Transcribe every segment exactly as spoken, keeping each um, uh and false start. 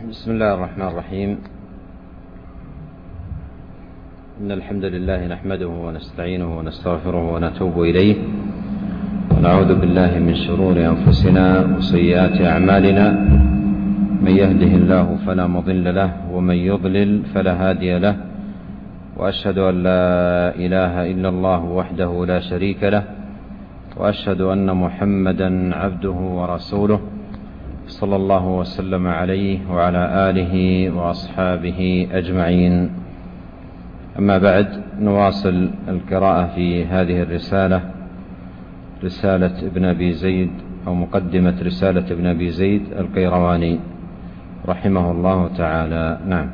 بسم الله الرحمن الرحيم. إن الحمد لله نحمده ونستعينه ونستغفره ونتوب إليه، ونعوذ بالله من شرور أنفسنا وسيئات أعمالنا. من يهده الله فلا مضل له، ومن يضلل فلا هادي له، وأشهد أن لا إله إلا الله وحده لا شريك له، وأشهد أن محمدا عبده ورسوله، صلى الله وسلم عليه وعلى آله وأصحابه أجمعين. أما بعد، نواصل القراءة في هذه الرسالة، رسالة ابن أبي زيد أو مقدمة رسالة ابن أبي زيد القيرواني رحمه الله تعالى. نعم.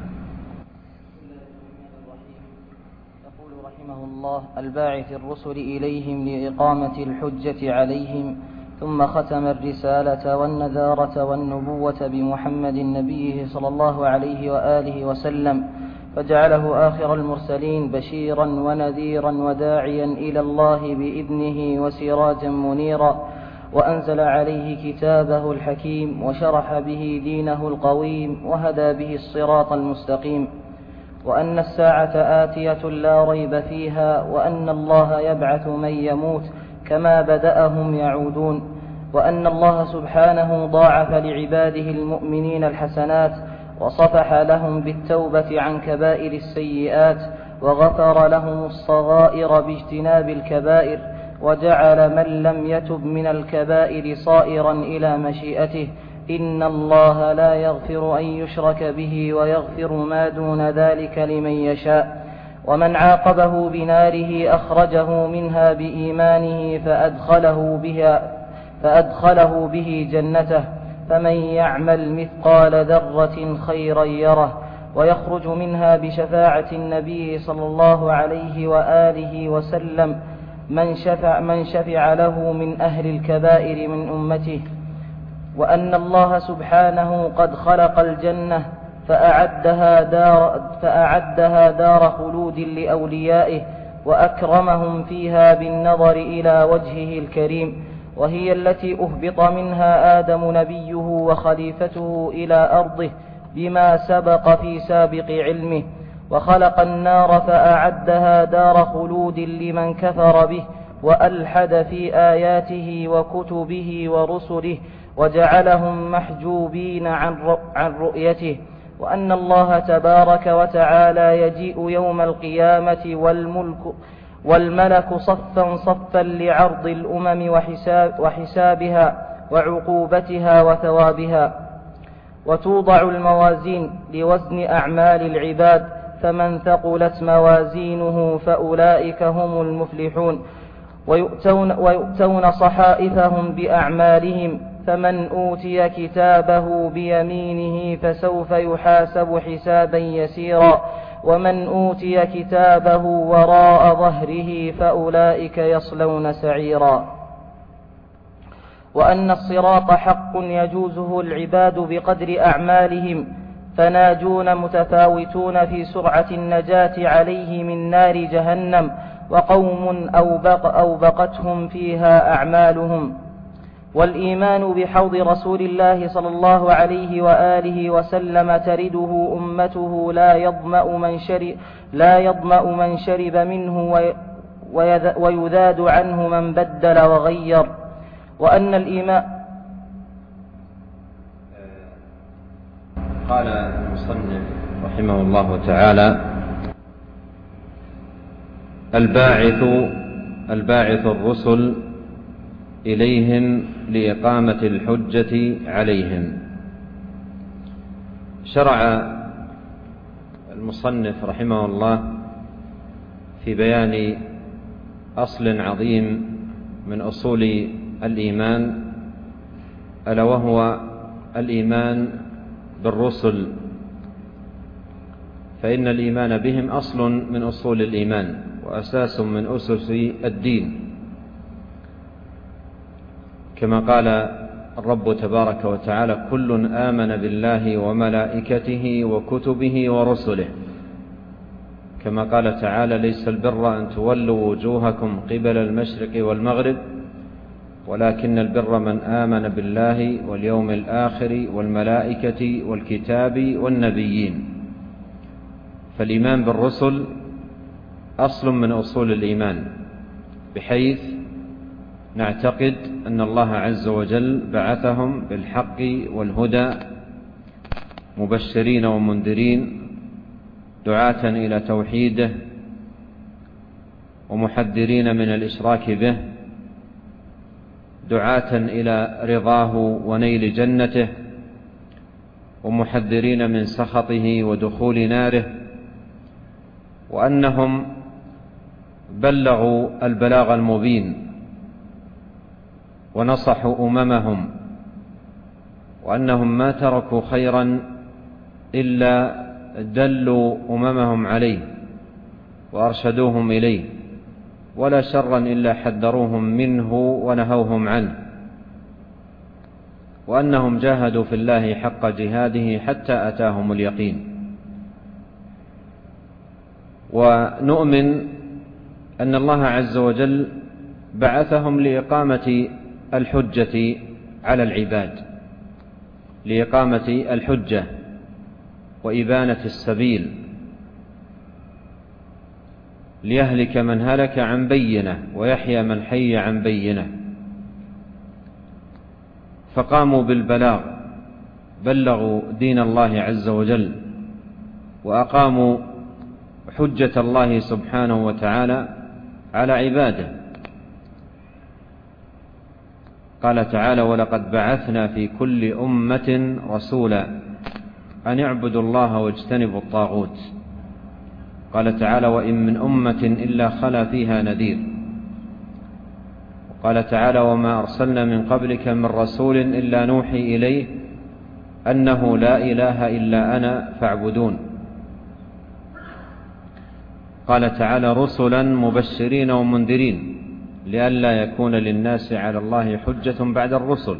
يقول رحمه الله: الباعث الرسل إليهم لإقامة الحجة عليهم، ثم ختم الرسالة والنذارة والنبوة بمحمد نبيه صلى الله عليه وآله وسلم، فجعله آخر المرسلين بشيرا ونذيرا وداعيا إلى الله بإذنه وسراجا منيرا، وأنزل عليه كتابه الحكيم، وشرح به دينه القويم، وهدى به الصراط المستقيم، وأن الساعة آتية لا ريب فيها، وأن الله يبعث من يموت كما بدأهم يعودون، وأن الله سبحانه ضاعف لعباده المؤمنين الحسنات، وصفح لهم بالتوبة عن كبائر السيئات، وغفر لهم الصغائر باجتناب الكبائر، وجعل من لم يتب من الكبائر صائرا إلى مشيئته. إن الله لا يغفر أن يشرك به، ويغفر ما دون ذلك لمن يشاء. ومن عاقبه بناره أخرجه منها بإيمانه فأدخله بها فأدخله به جنته. فمن يعمل مثقال ذرة خيرا يره، ويخرج منها بشفاعة النبي صلى الله عليه وآله وسلم من شفع, من شفع له من أهل الكبائر من أمته. وأن الله سبحانه قد خلق الجنة فأعدها دار, فأعدها دار خلود لأوليائه، وأكرمهم فيها بالنظر إلى وجهه الكريم، وهي التي أهبط منها آدم نبيه وخليفته إلى أرضه بما سبق في سابق علمه. وخلق النار فأعدها دار خلود لمن كفر به وألحد في آياته وكتبه ورسله، وجعلهم محجوبين عن رؤيته. وأن الله تبارك وتعالى يجيء يوم القيامة والملك والملك صفا صفا لعرض الأمم وحساب وحسابها وعقوبتها وثوابها، وتوضع الموازين لوزن أعمال العباد، فمن ثقلت موازينه فأولئك هم المفلحون، ويؤتون, ويؤتون صحائفهم بأعمالهم، فمن أوتي كتابه بيمينه فسوف يحاسب حسابا يسيرا، ومن أوتي كتابه وراء ظهره فأولئك يصلون سعيرا. وأن الصراط حق يجوزه العباد بقدر أعمالهم، فناجون متفاوتون في سرعة النجاة عليه من نار جهنم، وقوم أوبق أوبقتهم فيها أعمالهم. والإيمان بحوض رسول الله صلى الله عليه وآله وسلم ترده أمته لا يظمأ من شرب, لا يظمأ من شرب منه ويذاد عنه من بدل وغير. وأن الإيمان قال المصنف رحمه الله تعالى: الباعث الباعث الرسل إليهم لإقامة الحجة عليهم. شرع المصنف رحمه الله في بيان أصل عظيم من أصول الإيمان، ألا وهو الإيمان بالرسل، فإن الإيمان بهم أصل من أصول الإيمان وأساس من أسس الدين، كما قال الرب تبارك وتعالى: كل آمن بالله وملائكته وكتبه ورسله، كما قال تعالى: ليس البر أن تولوا وجوهكم قبل المشرق والمغرب ولكن البر من آمن بالله واليوم الآخر والملائكة والكتاب والنبيين. فالإيمان بالرسل أصل من أصول الإيمان، بحيث نعتقد أن الله عز وجل بعثهم بالحق والهدى مبشرين ومنذرين، دعاة إلى توحيده ومحذرين من الإشراك به، دعاة إلى رضاه ونيل جنته ومحذرين من سخطه ودخول ناره، وأنهم بلغوا البلاغ المبين ونصحوا أممهم، وأنهم ما تركوا خيرا إلا دلوا أممهم عليه وأرشدوهم إليه، ولا شرا إلا حذروهم منه ونهوهم عنه، وأنهم جاهدوا في الله حق جهاده حتى أتاهم اليقين. ونؤمن أن الله عز وجل بعثهم لإقامة الحجة على العباد، لإقامة الحجة وإبانة السبيل، ليهلك من هلك عن بينة ويحيى من حي عن بينة. فقاموا بالبلاغ، بلغوا دين الله عز وجل، وأقاموا حجة الله سبحانه وتعالى على عباده. قال تعالى: ولقد بعثنا في كل أمة رسولا أن اعبدوا الله واجتنبوا الطاغوت. قال تعالى: وإن من أمة إلا خلا فيها نذير. وقال تعالى: وما أرسلنا من قبلك من رسول إلا نوحي إليه أنه لا إله إلا أنا فاعبدون. قال تعالى: رسلا مبشرين ومنذرين لئلا يكون للناس على الله حجة بعد الرسل.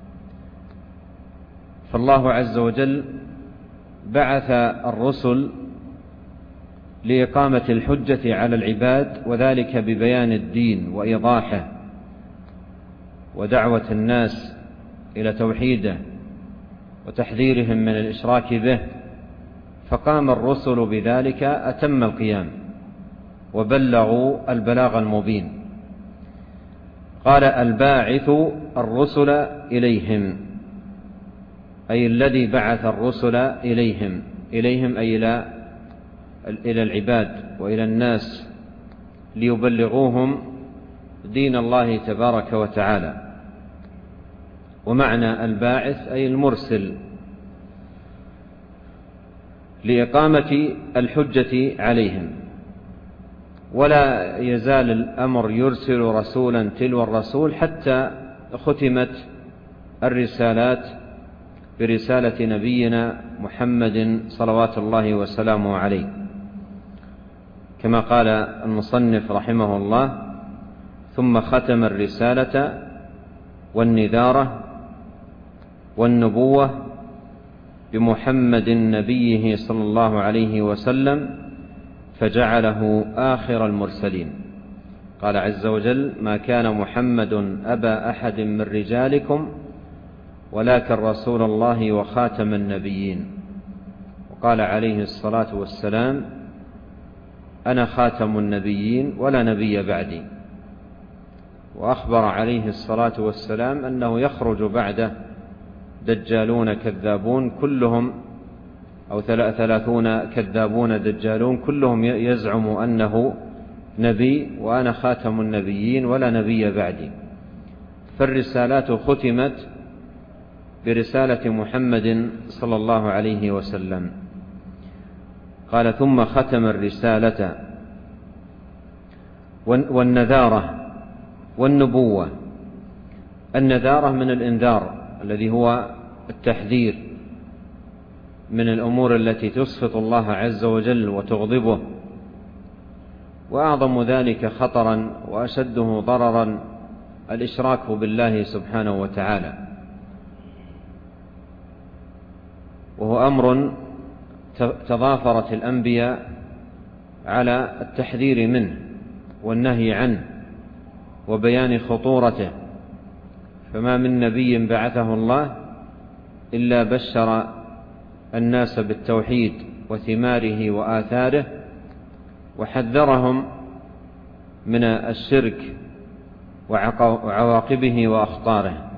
فالله عز وجل بعث الرسل لإقامة الحجة على العباد، وذلك ببيان الدين وإيضاحه ودعوة الناس إلى توحيده وتحذيرهم من الإشراك به. فقام الرسل بذلك أتم القيام وبلغوا البلاغ المبين. قال: الباعث الرسل إليهم، أي الذي بعث الرسل إليهم، إليهم أي إلى إلى العباد وإلى الناس، ليبلغوهم دين الله تبارك وتعالى. ومعنى الباعث أي المرسل، لإقامة الحجة عليهم. ولا يزال الأمر يرسل رسولا تلو الرسول حتى ختمت الرسالات برسالة نبينا محمد صلوات الله وسلامه عليه، كما قال المصنف رحمه الله: ثم ختم الرسالة والنذارة والنبوة بمحمد نبيه صلى الله عليه وسلم، فجعله آخر المرسلين. قال عز وجل: ما كان محمد أبا أحد من رجالكم ولكن رسول الله وخاتم النبيين. وقال عليه الصلاة والسلام: أنا خاتم النبيين ولا نبي بعدي. وأخبر عليه الصلاة والسلام أنه يخرج بعده دجالون كذابون كلهم، أو ثلاثون كذابون دجالون كلهم يزعم أنه نبي، وأنا خاتم النبيين ولا نبي بعدي. فالرسالات ختمت برسالة محمد صلى الله عليه وسلم. قال: ثم ختم الرسالة والنذارة والنبوة. النذارة من الإنذار الذي هو التحذير من الأمور التي تسخط الله عز وجل وتغضبه، وأعظم ذلك خطرا وأشده ضررا الإشراك بالله سبحانه وتعالى، وهو أمر تضافرت الأنبياء على التحذير منه والنهي عنه وبيان خطورته فما من نبي بعثه الله إلا بشر الناس بالتوحيد وثماره وآثاره، وحذرهم من الشرك وعواقبه وأخطاره.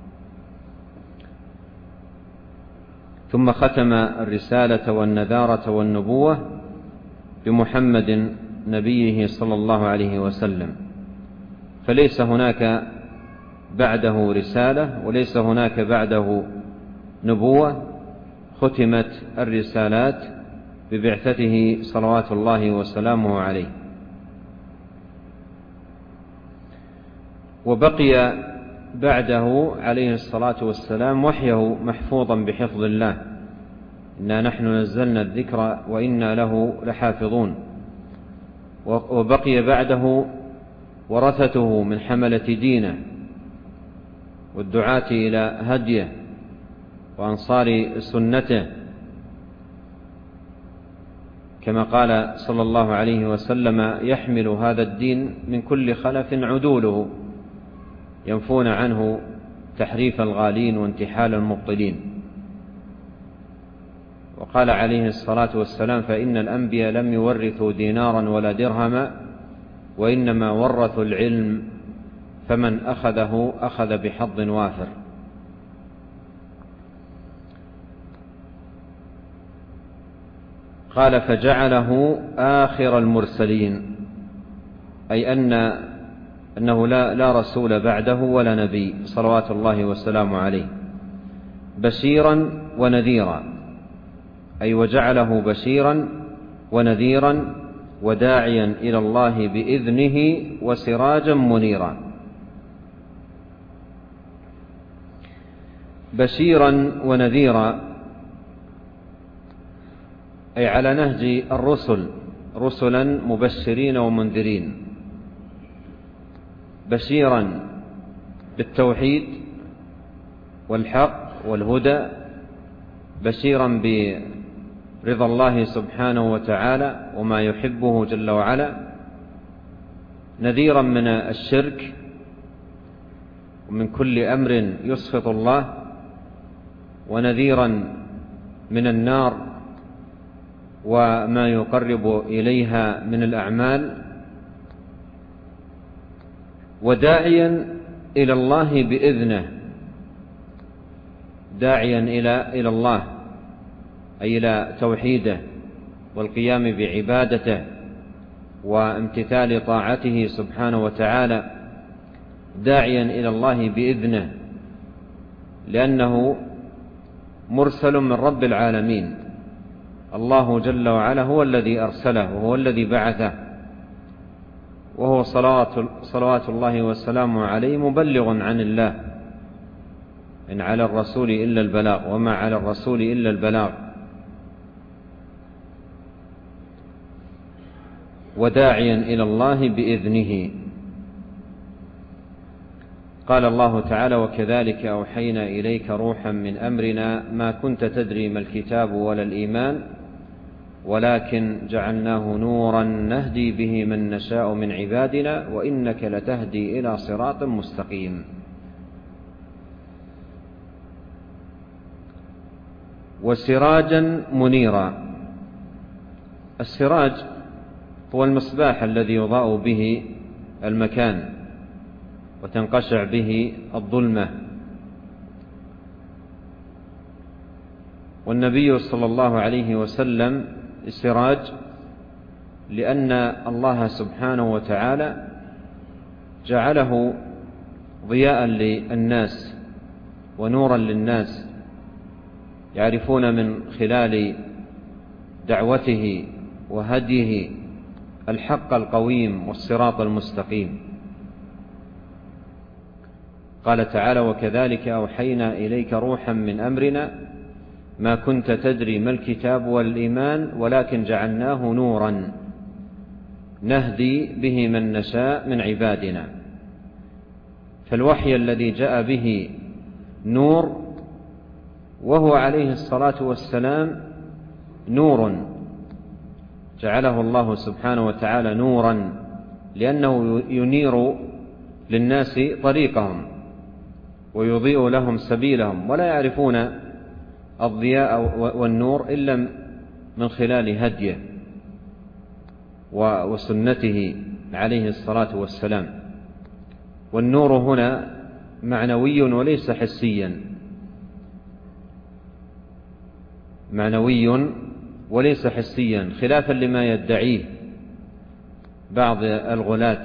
ثم ختم الرسالة والنذارة والنبوة بمحمد نبيه صلى الله عليه وسلم، فليس هناك بعده رسالة وليس هناك بعده نبوة. ختمت الرسالات ببعثته صلوات الله وسلامه عليه، وبقي بعده عليه الصلاة والسلام وحيه محفوظا بحفظ الله. إنا نحن نزلنا الذكر وإنا له لحافظون. وبقي بعده ورثته من حملة دينه والدعاة إلى هديه وأنصار سنته، كما قال صلى الله عليه وسلم: يحمل هذا الدين من كل خلف عدوله ينفون عنه تحريف الغالين وانتحال المبطلين. وقال عليه الصلاة والسلام: فإن الأنبياء لم يورثوا دينارا ولا درهما وإنما ورثوا العلم، فمن أخذه أخذ بحظ وافر. قال: فجعله آخر المرسلين، أي أن أنه لا, لا رسول بعده ولا نبي صلوات الله وسلامه عليه، بشيرا ونذيرا، أي وجعله بشيرا ونذيرا وداعيا إلى الله بإذنه وسراجا منيرا. بشيرا ونذيرا أي على نهج الرسل، رسلا مبشرين ومنذرين. بشيرا بالتوحيد والحق والهدى، بشيرا برضا الله سبحانه وتعالى وما يحبه جل وعلا، نذيرا من الشرك ومن كل أمر يسخط الله، ونذيرا من النار وما يقرب إليها من الأعمال، وداعيا إلى الله بإذنه، داعيا إلى إلى الله أي إلى توحيده والقيام بعبادته وامتثال طاعته سبحانه وتعالى، داعيا إلى الله بإذنه، لأنه مرسل من رب العالمين. الله جل وعلا هو الذي أرسله وهو الذي بعثه، وهو صلوات, صلوات الله وسلامه عليه مبلغ عن الله. إن على الرسول إلا البلاغ وما على الرسول إلا البلاغ. وداعيا إلى الله بإذنه. قال الله تعالى: وكذلك أوحينا إليك روحا من أمرنا ما كنت تدري ما الكتاب ولا الإيمان ولكن جعلناه نورا نهدي به من نشاء من عبادنا وإنك لتهدي إلى صراط مستقيم. وسراجا منيرا. السراج هو المصباح الذي يضاء به المكان وتنقشع به الظلمة. والنبي صلى الله عليه وسلم السراج، لأن الله سبحانه وتعالى جعله ضياء للناس ونورا للناس، يعرفون من خلال دعوته وهديه الحق القويم والصراط المستقيم. قال تعالى: وكذلك أوحينا إليك روحا من أمرنا ما كنت تدري ما الكتاب والإيمان ولكن جعلناه نورا نهدي به من نشاء من عبادنا. فالوحي الذي جاء به نور، وهو عليه الصلاة والسلام نور، جعله الله سبحانه وتعالى نورا، لأنه ينير للناس طريقهم ويضيء لهم سبيلهم، ولا يعرفون الضياء والنور إلا من خلال هديه وسنته عليه الصلاة والسلام. والنور هنا معنوي وليس حسيا، معنوي وليس حسيا، خلافا لما يدعيه بعض الغلاة.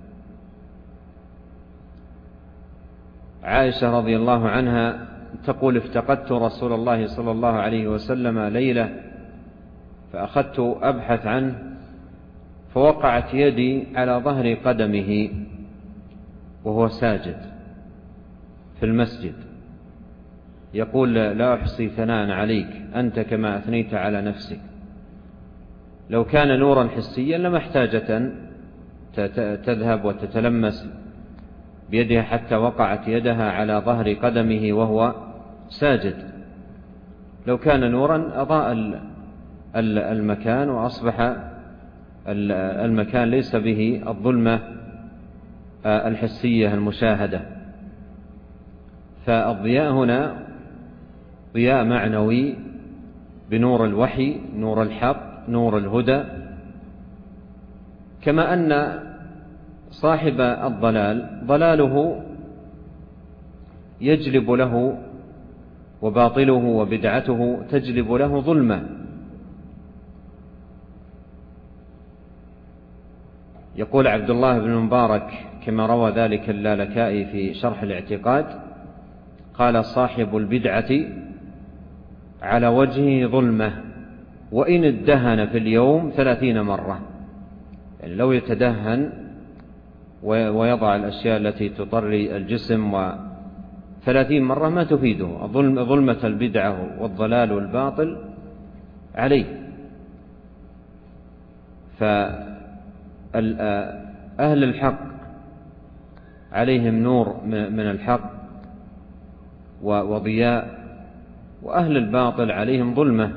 عائشة رضي الله عنها تقول: افتقدت رسول الله صلى الله عليه وسلم ليلة فأخذت أبحث عنه، فوقعت يدي على ظهر قدمه وهو ساجد في المسجد، يقول: لا أحصي ثناء عليك، أنت كما أثنيت على نفسك. لو كان نورا حسيا لما احتاجت أن تذهب وتتلمس بيدها حتى وقعت يدها على ظهر قدمه وهو ساجد. لو كان نورا أضاء المكان وأصبح المكان ليس به الظلمة الحسية المشاهدة. فالضياء هنا ضياء معنوي بنور الوحي، نور الحق، نور الهدى. كما أن صاحب الضلال ضلاله يجلب له، وباطله وبدعته تجلب له ظلمة. يقول عبد الله بن مبارك كما روى ذلك اللالكائي في شرح الاعتقاد، قال: صاحب البدعة على وجهه ظلمة وإن ادهن في اليوم ثلاثين مرة. يعني لو يتدهن ويضع الأشياء التي تطري الجسم وثلاثين مرة ما تفيده، ظلمة البدعة والضلال والباطل عليه. فأهل الحق عليهم نور من الحق وضياء، وأهل الباطل عليهم ظلمة.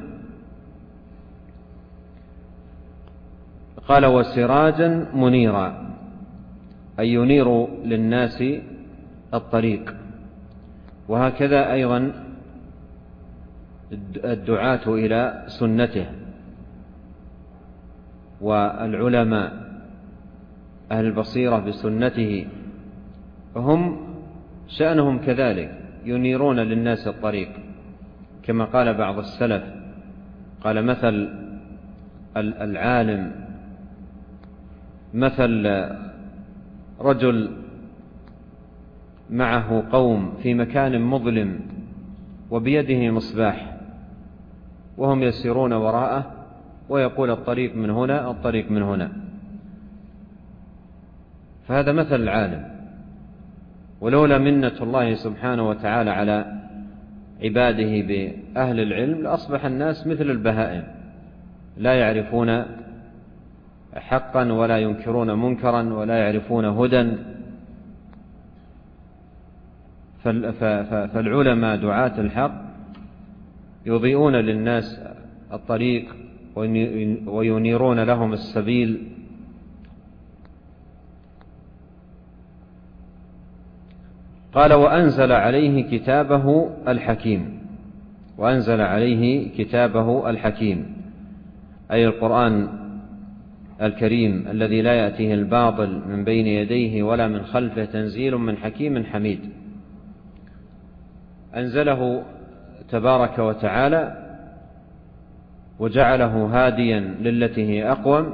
قال: وسراجا منيرا، أي ينير للناس الطريق. وهكذا أيضا الدعاة إلى سنته والعلماء أهل البصيرة بسنته هم شأنهم كذلك، ينيرون للناس الطريق. كما قال بعض السلف، قال: مثل العالم مثل رجل معه قوم في مكان مظلم وبيده مصباح، وهم يسيرون وراءه ويقول: الطريق من هنا، الطريق من هنا. فهذا مثل العالم. ولولا منة الله سبحانه وتعالى على عباده بأهل العلم لأصبح الناس مثل البهائم، لا يعرفون حقا ولا ينكرون منكرا ولا يعرفون هدى. فالعلماء دعاة الحق يضيئون للناس الطريق وينيرون لهم السبيل. قال: وأنزل عليه كتابه الحكيم. وأنزل عليه كتابه الحكيم، أي القرآن الكريم الذي لا يأتيه الباطل من بين يديه ولا من خلفه، تنزيل من حكيم حميد. أنزله تبارك وتعالى وجعله هاديا للتي هي أقوم،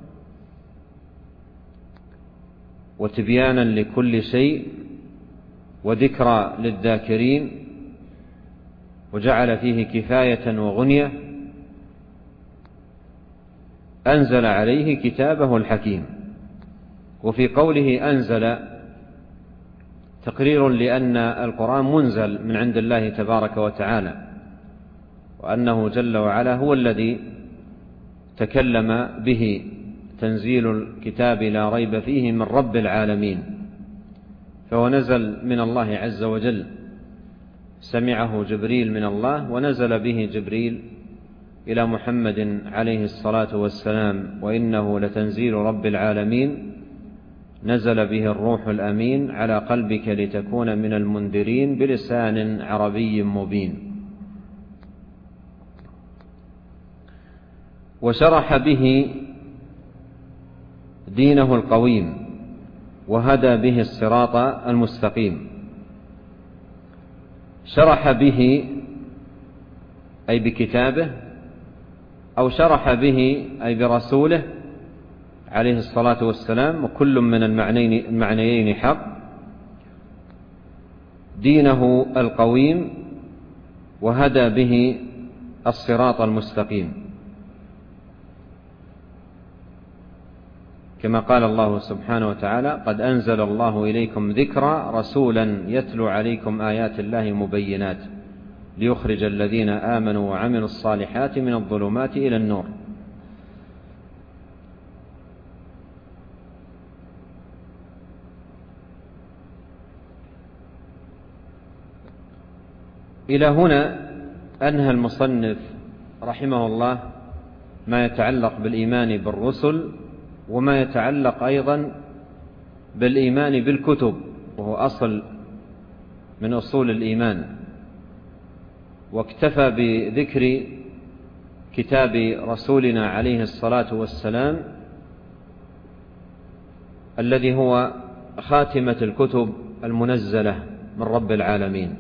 وتبيانا لكل شيء، وذكرى للذاكرين، وجعل فيه كفاية وغنية. أنزل عليه كتابه الحكيم. وفي قوله أنزل تقرير لأن القرآن منزل من عند الله تبارك وتعالى، وأنه جل وعلا هو الذي تكلم به، تنزيل الكتاب لا ريب فيه من رب العالمين. فهو نزل من الله عز وجل، سمعه جبريل من الله ونزل به جبريل إلى محمد عليه الصلاة والسلام، وإنه لتنزيل رب العالمين نزل به الروح الأمين على قلبك لتكون من المنذرين بلسان عربي مبين. وشرح به دينه القويم وهدى به الصراط المستقيم. شرح به أي بكتابه، أو شرح به أي برسوله عليه الصلاة والسلام، وكل من المعنيين حق، دينه القويم وهدى به الصراط المستقيم، كما قال الله سبحانه وتعالى: قد أنزل الله إليكم ذكرا رسولا يتلو عليكم آيات الله مبينات ليخرج الذين آمنوا وعملوا الصالحات من الظلمات إلى النور. إلى هنا أنهى المصنف رحمه الله ما يتعلق بالإيمان بالرسل، وما يتعلق أيضا بالإيمان بالكتب، وهو أصل من أصول الإيمان. واكتفى بذكر كتاب رسولنا عليه الصلاة والسلام الذي هو خاتمة الكتب المنزلة من رب العالمين.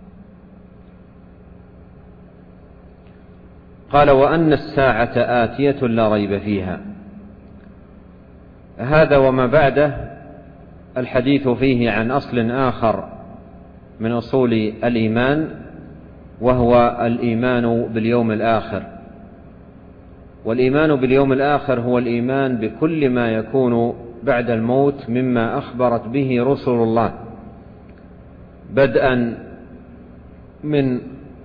قال: وأن الساعة آتية لا ريب فيها. هذا وما بعده الحديث فيه عن أصل آخر من أصول الإيمان، وهو الإيمان باليوم الآخر. والإيمان باليوم الآخر هو الإيمان بكل ما يكون بعد الموت مما أخبرت به رسل الله، بدءا من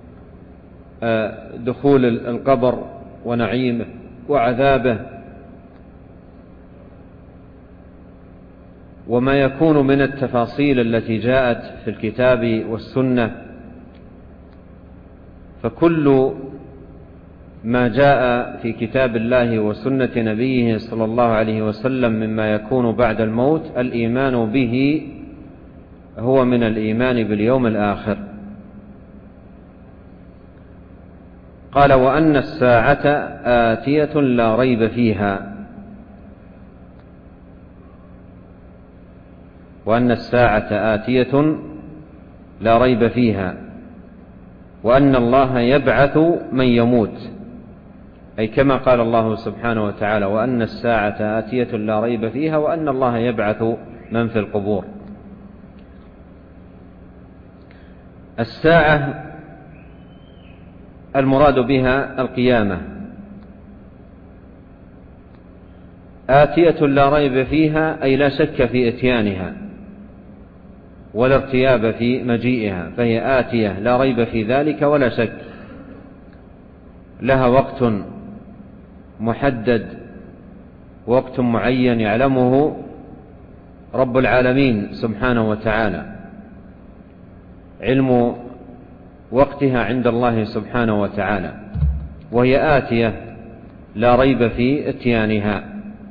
دخول القبر ونعيمه وعذابه، وما يكون من التفاصيل التي جاءت في الكتاب والسنة. فكل ما جاء في كتاب الله وسنة نبيه صلى الله عليه وسلم مما يكون بعد الموت الإيمان به هو من الإيمان باليوم الآخر. قال: وأن الساعة آتية لا ريب فيها. وأن الساعة آتية لا ريب فيها، وأن الله يبعث من يموت، أي كما قال الله سبحانه وتعالى: وأن الساعة آتية لا ريب فيها، وأن الله يبعث من في القبور. الساعة المراد بها القيامة. آتية لا ريب فيها أي لا شك في إتيانها ولا ارتياب في مجيئها، فهي آتية لا ريب في ذلك ولا شك، لها وقت محدد، وقت معين يعلمه رب العالمين سبحانه وتعالى، علم وقتها عند الله سبحانه وتعالى، وهي آتية لا ريب في اتيانها.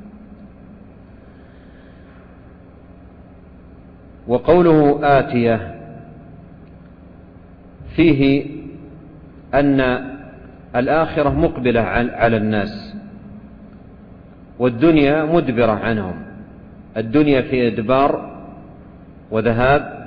وقوله آتية فيه أن الآخرة مقبلة على الناس، والدنيا مدبرة عنهم. الدنيا في إدبار وذهاب،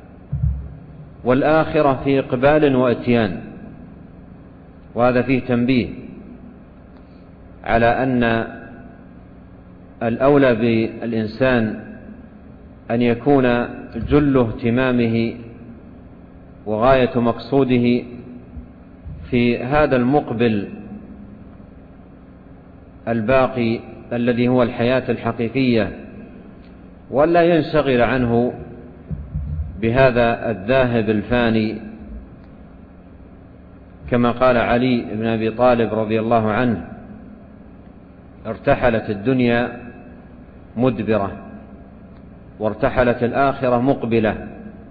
والآخرة في إقبال وإتيان. وهذا فيه تنبيه على أن الأولى بالإنسان أن يكون جل اهتمامه وغاية مقصوده في هذا المقبل الباقي الذي هو الحياة الحقيقية، ولا ينشغل عنه بهذا الذاهب الفاني، كما قال علي بن أبي طالب رضي الله عنه: ارتحلت الدنيا مدبرة، وارتحلت الآخرة مقبلة،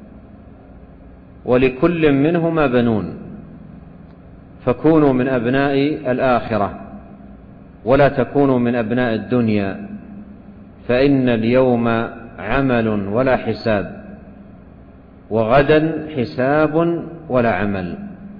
ولكل منهما بنون، فكونوا من أبناء الآخرة ولا تكونوا من أبناء الدنيا، فإن اليوم عمل ولا حساب، وغدا حساب ولا عمل.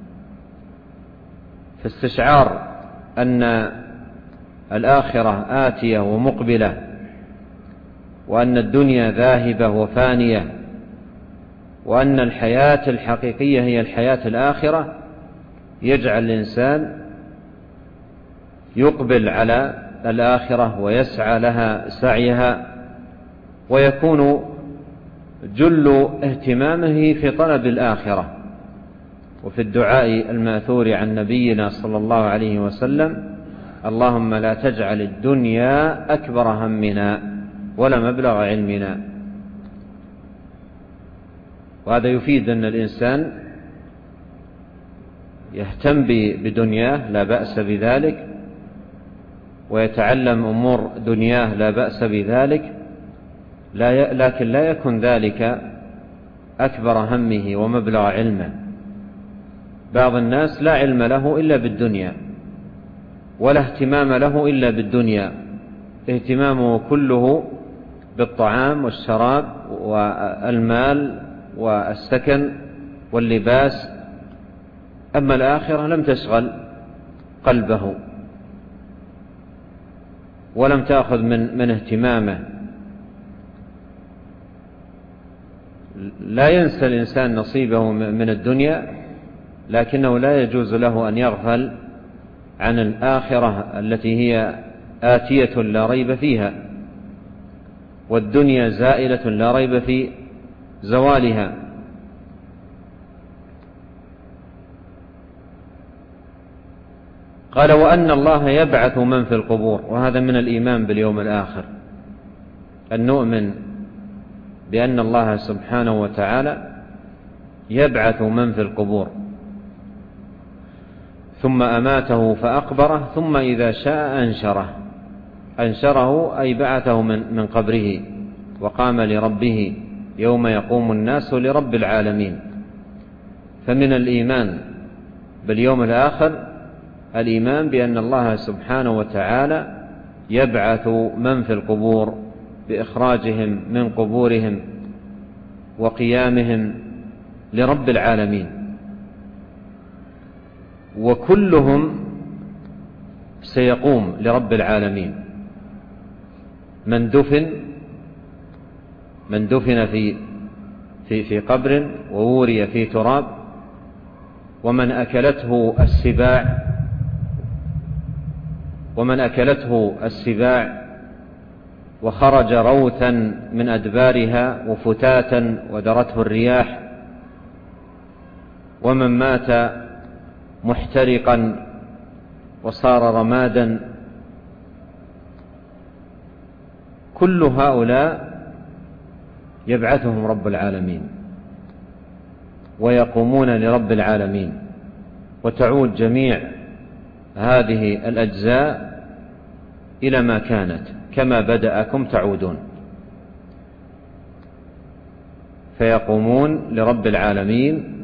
فاستشعار أن الآخرة آتية ومقبلة، وأن الدنيا ذاهبة وفانية، وأن الحياة الحقيقية هي الحياة الآخرة، يجعل الإنسان يقبل على الآخرة ويسعى لها سعيها، ويكون جل اهتمامه في طلب الآخرة. وفي الدعاء الماثور عن نبينا صلى الله عليه وسلم: اللهم لا تجعل الدنيا أكبر همنا ولا مبلغ علمنا. وهذا يفيد أن الإنسان يهتم بدنياه، لا بأس بذلك، ويتعلم أمور دنياه، لا بأس بذلك، لكن لا يكن ذلك أكبر همه ومبلغ علمه. بعض الناس لا علم له إلا بالدنيا، ولا اهتمام له إلا بالدنيا، اهتمامه كله بالطعام والشراب والمال والسكن واللباس، أما الآخرة لم تشغل قلبه ولم تأخذ من, من اهتمامه. لا ينسى الإنسان نصيبه من الدنيا، لكنه لا يجوز له أن يغفل عن الآخرة التي هي آتية لا ريب فيها، والدنيا زائلة لا ريب في زوالها. قال: وأن الله يبعث من في القبور. وهذا من الإيمان باليوم الآخر، أن نؤمن بأن الله سبحانه وتعالى يبعث من في القبور، ثم أماته فأقبره، ثم إذا شاء أنشره. أنشره أي بعثه من, من قبره، وقام لربه يوم يقوم الناس لرب العالمين. فمن الإيمان باليوم الآخر الإيمان بأن الله سبحانه وتعالى يبعث من في القبور بإخراجهم من قبورهم وقيامهم لرب العالمين، وكلهم سيقوم لرب العالمين. من دفن من دفن في في في قبر ووري في تراب، ومن أكلته السباع ومن أكلته السباع وخرج روثا من أدبارها وفتاتا ودرته الرياح، ومن مات محترقا وصار رمادا، كل هؤلاء يبعثهم رب العالمين ويقومون لرب العالمين، وتعود جميع هذه الأجزاء إلى ما كانت، كما بدأكم تعودون. فيقومون لرب العالمين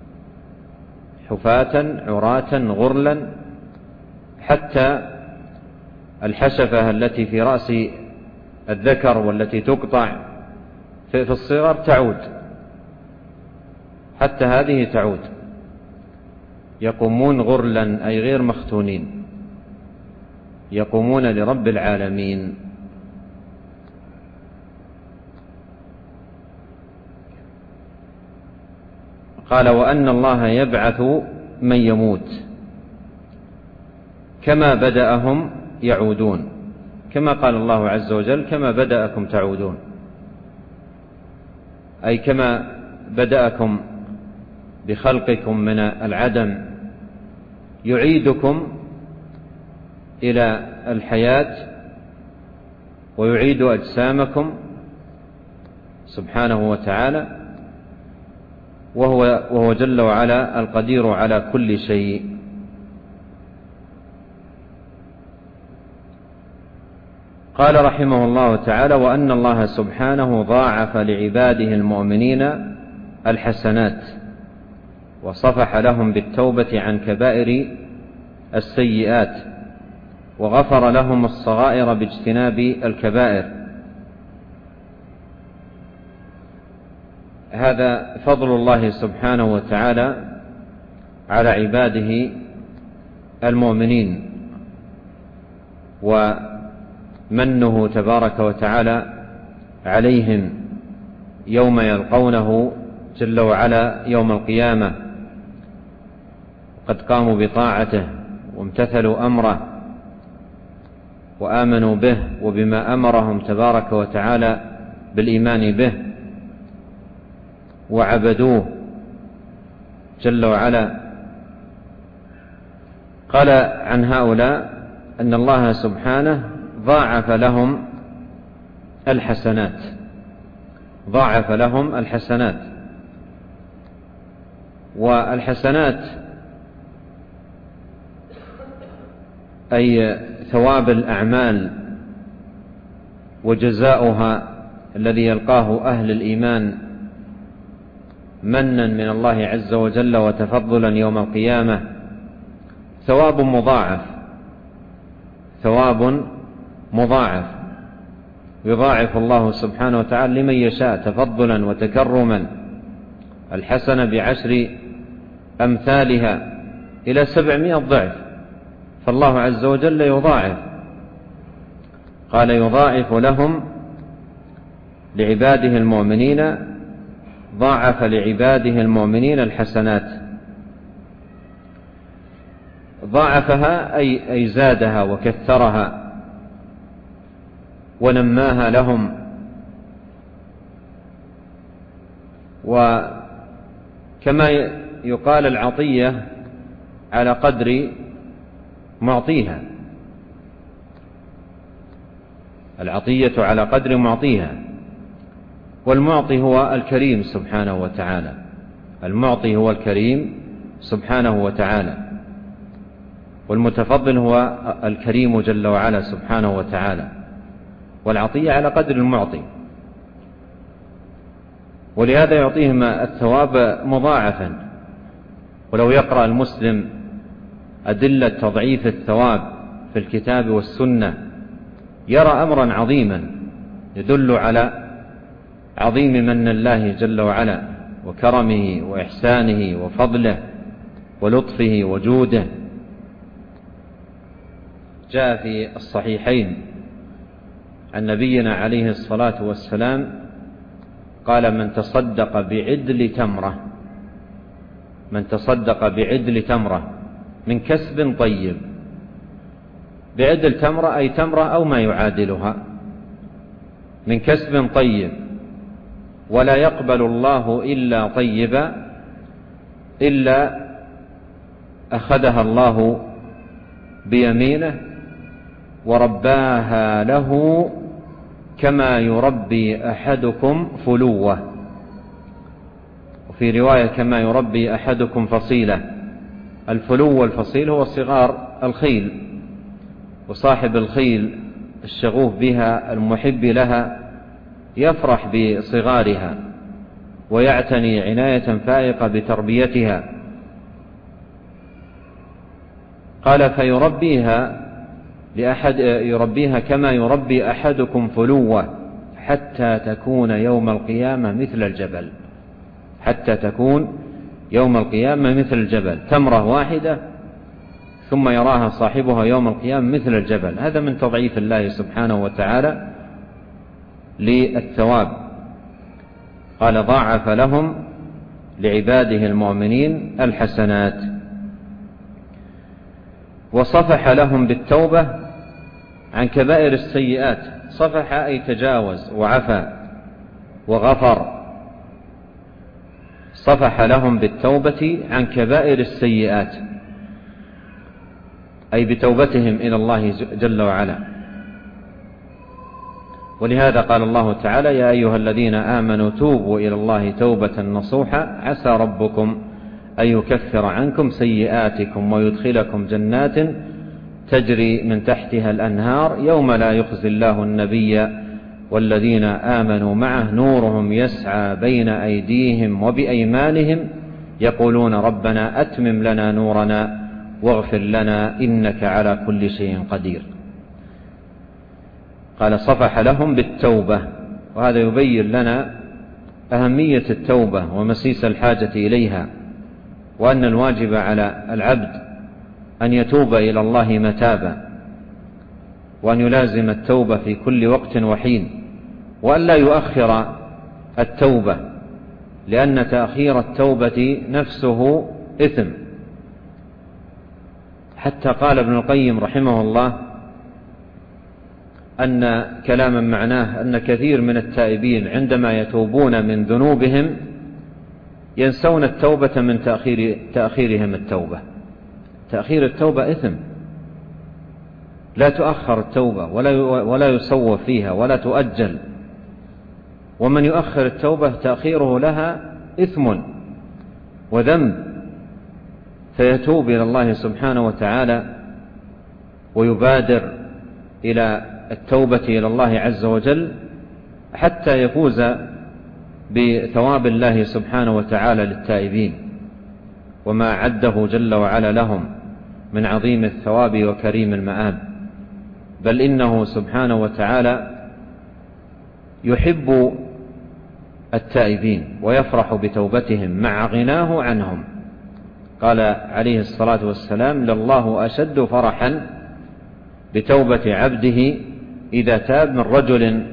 حفاة عراة غرلا، حتى الحشفة التي في رأس الذكر والتي تقطع في الصغر تعود، حتى هذه تعود. يقومون غرلا أي غير مختونين، يقومون لرب العالمين. قال: وأن الله يبعث من يموت كما بدأهم يعودون، كما قال الله عز وجل: كما بدأكم تعودون، أي كما بدأكم بخلقكم من العدم يعيدكم إلى الحياة ويعيد أجسامكم سبحانه وتعالى، وهو, وهو جل وعلا القدير على كل شيء. قال رحمه الله تعالى: وأن الله سبحانه ضاعف لعباده المؤمنين الحسنات، وصفح لهم بالتوبة عن كبائر السيئات، وغفر لهم الصغائر باجتناب الكبائر. هذا فضل الله سبحانه وتعالى على عباده المؤمنين، ومنه تبارك وتعالى عليهم يوم يلقونه جل وعلا يوم القيامة، قد قاموا بطاعته وامتثلوا أمره وآمنوا به وبما أمرهم تبارك وتعالى بالإيمان به وعبدوه جل وعلا. قال عن هؤلاء أن الله سبحانه ضاعف لهم الحسنات ضاعف لهم الحسنات والحسنات أي ثواب الأعمال وجزاؤها الذي يلقاه أهل الإيمان منا من الله عز وجل وتفضلا يوم القيامة ثواب مضاعف ثواب مضاعف يضاعف الله سبحانه وتعالى لمن يشاء تفضلا وتكرما، الحسنة بعشر أمثالها إلى سبعمائة ضعف، فالله عز وجل يضاعف. قال يضاعف لهم لعباده المؤمنين، ضاعف لعباده المؤمنين الحسنات، ضاعفها أي, أي زادها وكثرها ونماها لهم. وكما يقال العطية على قدر معطيها، العطية على قدر معطيها، والمعطي هو الكريم سبحانه وتعالى، المعطي هو الكريم سبحانه وتعالى، والمتفضل هو الكريم جل وعلا سبحانه وتعالى، والعطية على قدر المعطي، ولهذا يعطيهم الثواب مضاعفا. ولو يقرأ المسلم أدلة تضعيف الثواب في الكتاب والسنة يرى أمرا عظيما يدل على عظيم من الله جل وعلا وكرمه وإحسانه وفضله ولطفه وجوده. جاء في الصحيحين عن نبينا عليه الصلاة والسلام قال من تصدق بعدل تمرة من تصدق بعدل تمرة من كسب طيب، بعدل تمرة أي تمرة أو ما يعادلها، من كسب طيب، ولا يقبل الله إلا طيبا إلا أخذها الله بيمينه ورباها له كما يربي أحدكم فلوة، وفي رواية كما يربي أحدكم فصيلة. الفلو والفصيل هو صغار الخيل، وصاحب الخيل الشغوف بها المحب لها يفرح بصغارها ويعتني عناية فائقة بتربيتها. قال فيربيها لأحد يربيها كما يربي أحدكم فلوة حتى تكون يوم القيامة مثل الجبل، حتى تكون يوم القيامة مثل الجبل، تمرة واحدة ثم يراها صاحبها يوم القيامة مثل الجبل. هذا من تضعيف الله سبحانه وتعالى للثواب. قال ضاعف لهم لعباده المؤمنين الحسنات، وصفح لهم بالتوبة عن كبائر السيئات. صفح أي تجاوز وعفى وغفر، صفح لهم بالتوبة عن كبائر السيئات أي بتوبتهم إلى الله جل وعلا. ولهذا قال الله تعالى يا أيها الذين آمنوا توبوا إلى الله توبة نصوحا عسى ربكم أن يكفر عنكم سيئاتكم ويدخلكم جنات تجري من تحتها الأنهار يوم لا يخزي الله النبي والذين آمنوا معه نورهم يسعى بين أيديهم وبأيمانهم يقولون ربنا أتمم لنا نورنا واغفر لنا إنك على كل شيء قدير. قال صفح لهم بالتوبة، وهذا يبين لنا أهمية التوبة ومسيس الحاجة إليها، وأن الواجب على العبد أن يتوب إلى الله متابا، وأن يلازم التوبة في كل وقت وحين، وأن لا يؤخر التوبة، لأن تأخير التوبة نفسه إثم. حتى قال ابن القيم رحمه الله أن كلاما معناه أن كثير من التائبين عندما يتوبون من ذنوبهم ينسون التوبة من تأخير تأخيرهم التوبة. تأخير التوبة إثم، لا تؤخر التوبة ولا ولا يسوى فيها ولا تؤجل، ومن يؤخر التوبة تأخيره لها إثم وذنب، فيتوب إلى الله سبحانه وتعالى ويبادر إلى التوبة إلى الله عز وجل حتى يفوز بثواب الله سبحانه وتعالى للتائبين، وما عده جل وعلا لهم من عظيم الثواب وكريم المآب. بل إنه سبحانه وتعالى يحب التائبين ويفرح بتوبتهم مع غناه عنهم. قال عليه الصلاة والسلام: لله أشد فرحا بتوبة عبده إذا تاب من رجل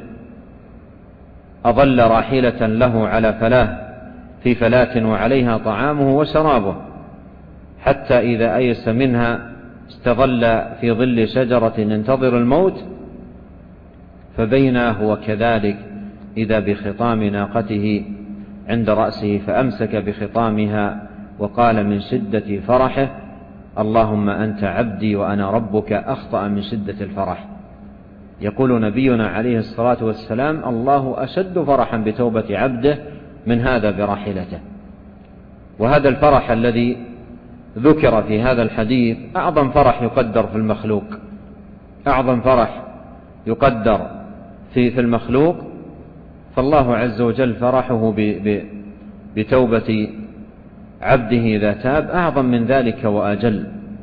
أظل راحلة له على فلاة في فلاة وعليها طعامه وشرابه، حتى إذا أيس منها استظل في ظل شجرة ينتظر الموت، فبينا هو كذلك إذا بخطام ناقته عند رأسه فأمسك بخطامها وقال من شدة فرحه: اللهم أنت عبدي وأنا ربك، أخطأ من شدة الفرح. يقول نبينا عليه الصلاة والسلام: الله أشد فرحا بتوبة عبده من هذا براحلته. وهذا الفرح الذي ذكر في هذا الحديث أعظم فرح يقدر في المخلوق، أعظم فرح يقدر في في المخلوق، فالله عز وجل فرحه بتوبة عبده إذا تاب أعظم من ذلك وأجل،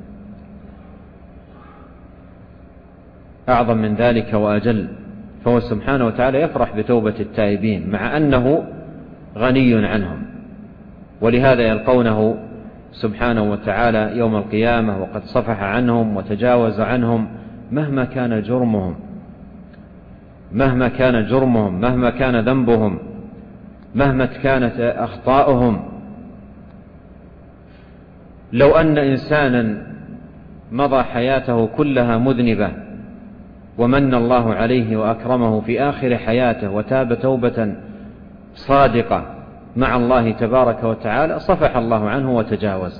أعظم من ذلك وأجل. فهو سبحانه وتعالى يفرح بتوبة التائبين مع أنه غني عنهم، ولهذا يلقونه سبحانه وتعالى يوم القيامة وقد صفح عنهم وتجاوز عنهم مهما كان جرمهم، مهما كان جرمهم، مهما كان ذنبهم، مهما كانت أخطاؤهم. لو أن إنسانا مضى حياته كلها مذنبة ومن الله عليه وأكرمه في آخر حياته وتاب توبة صادقة مع الله تبارك وتعالى، صفح الله عنه وتجاوز.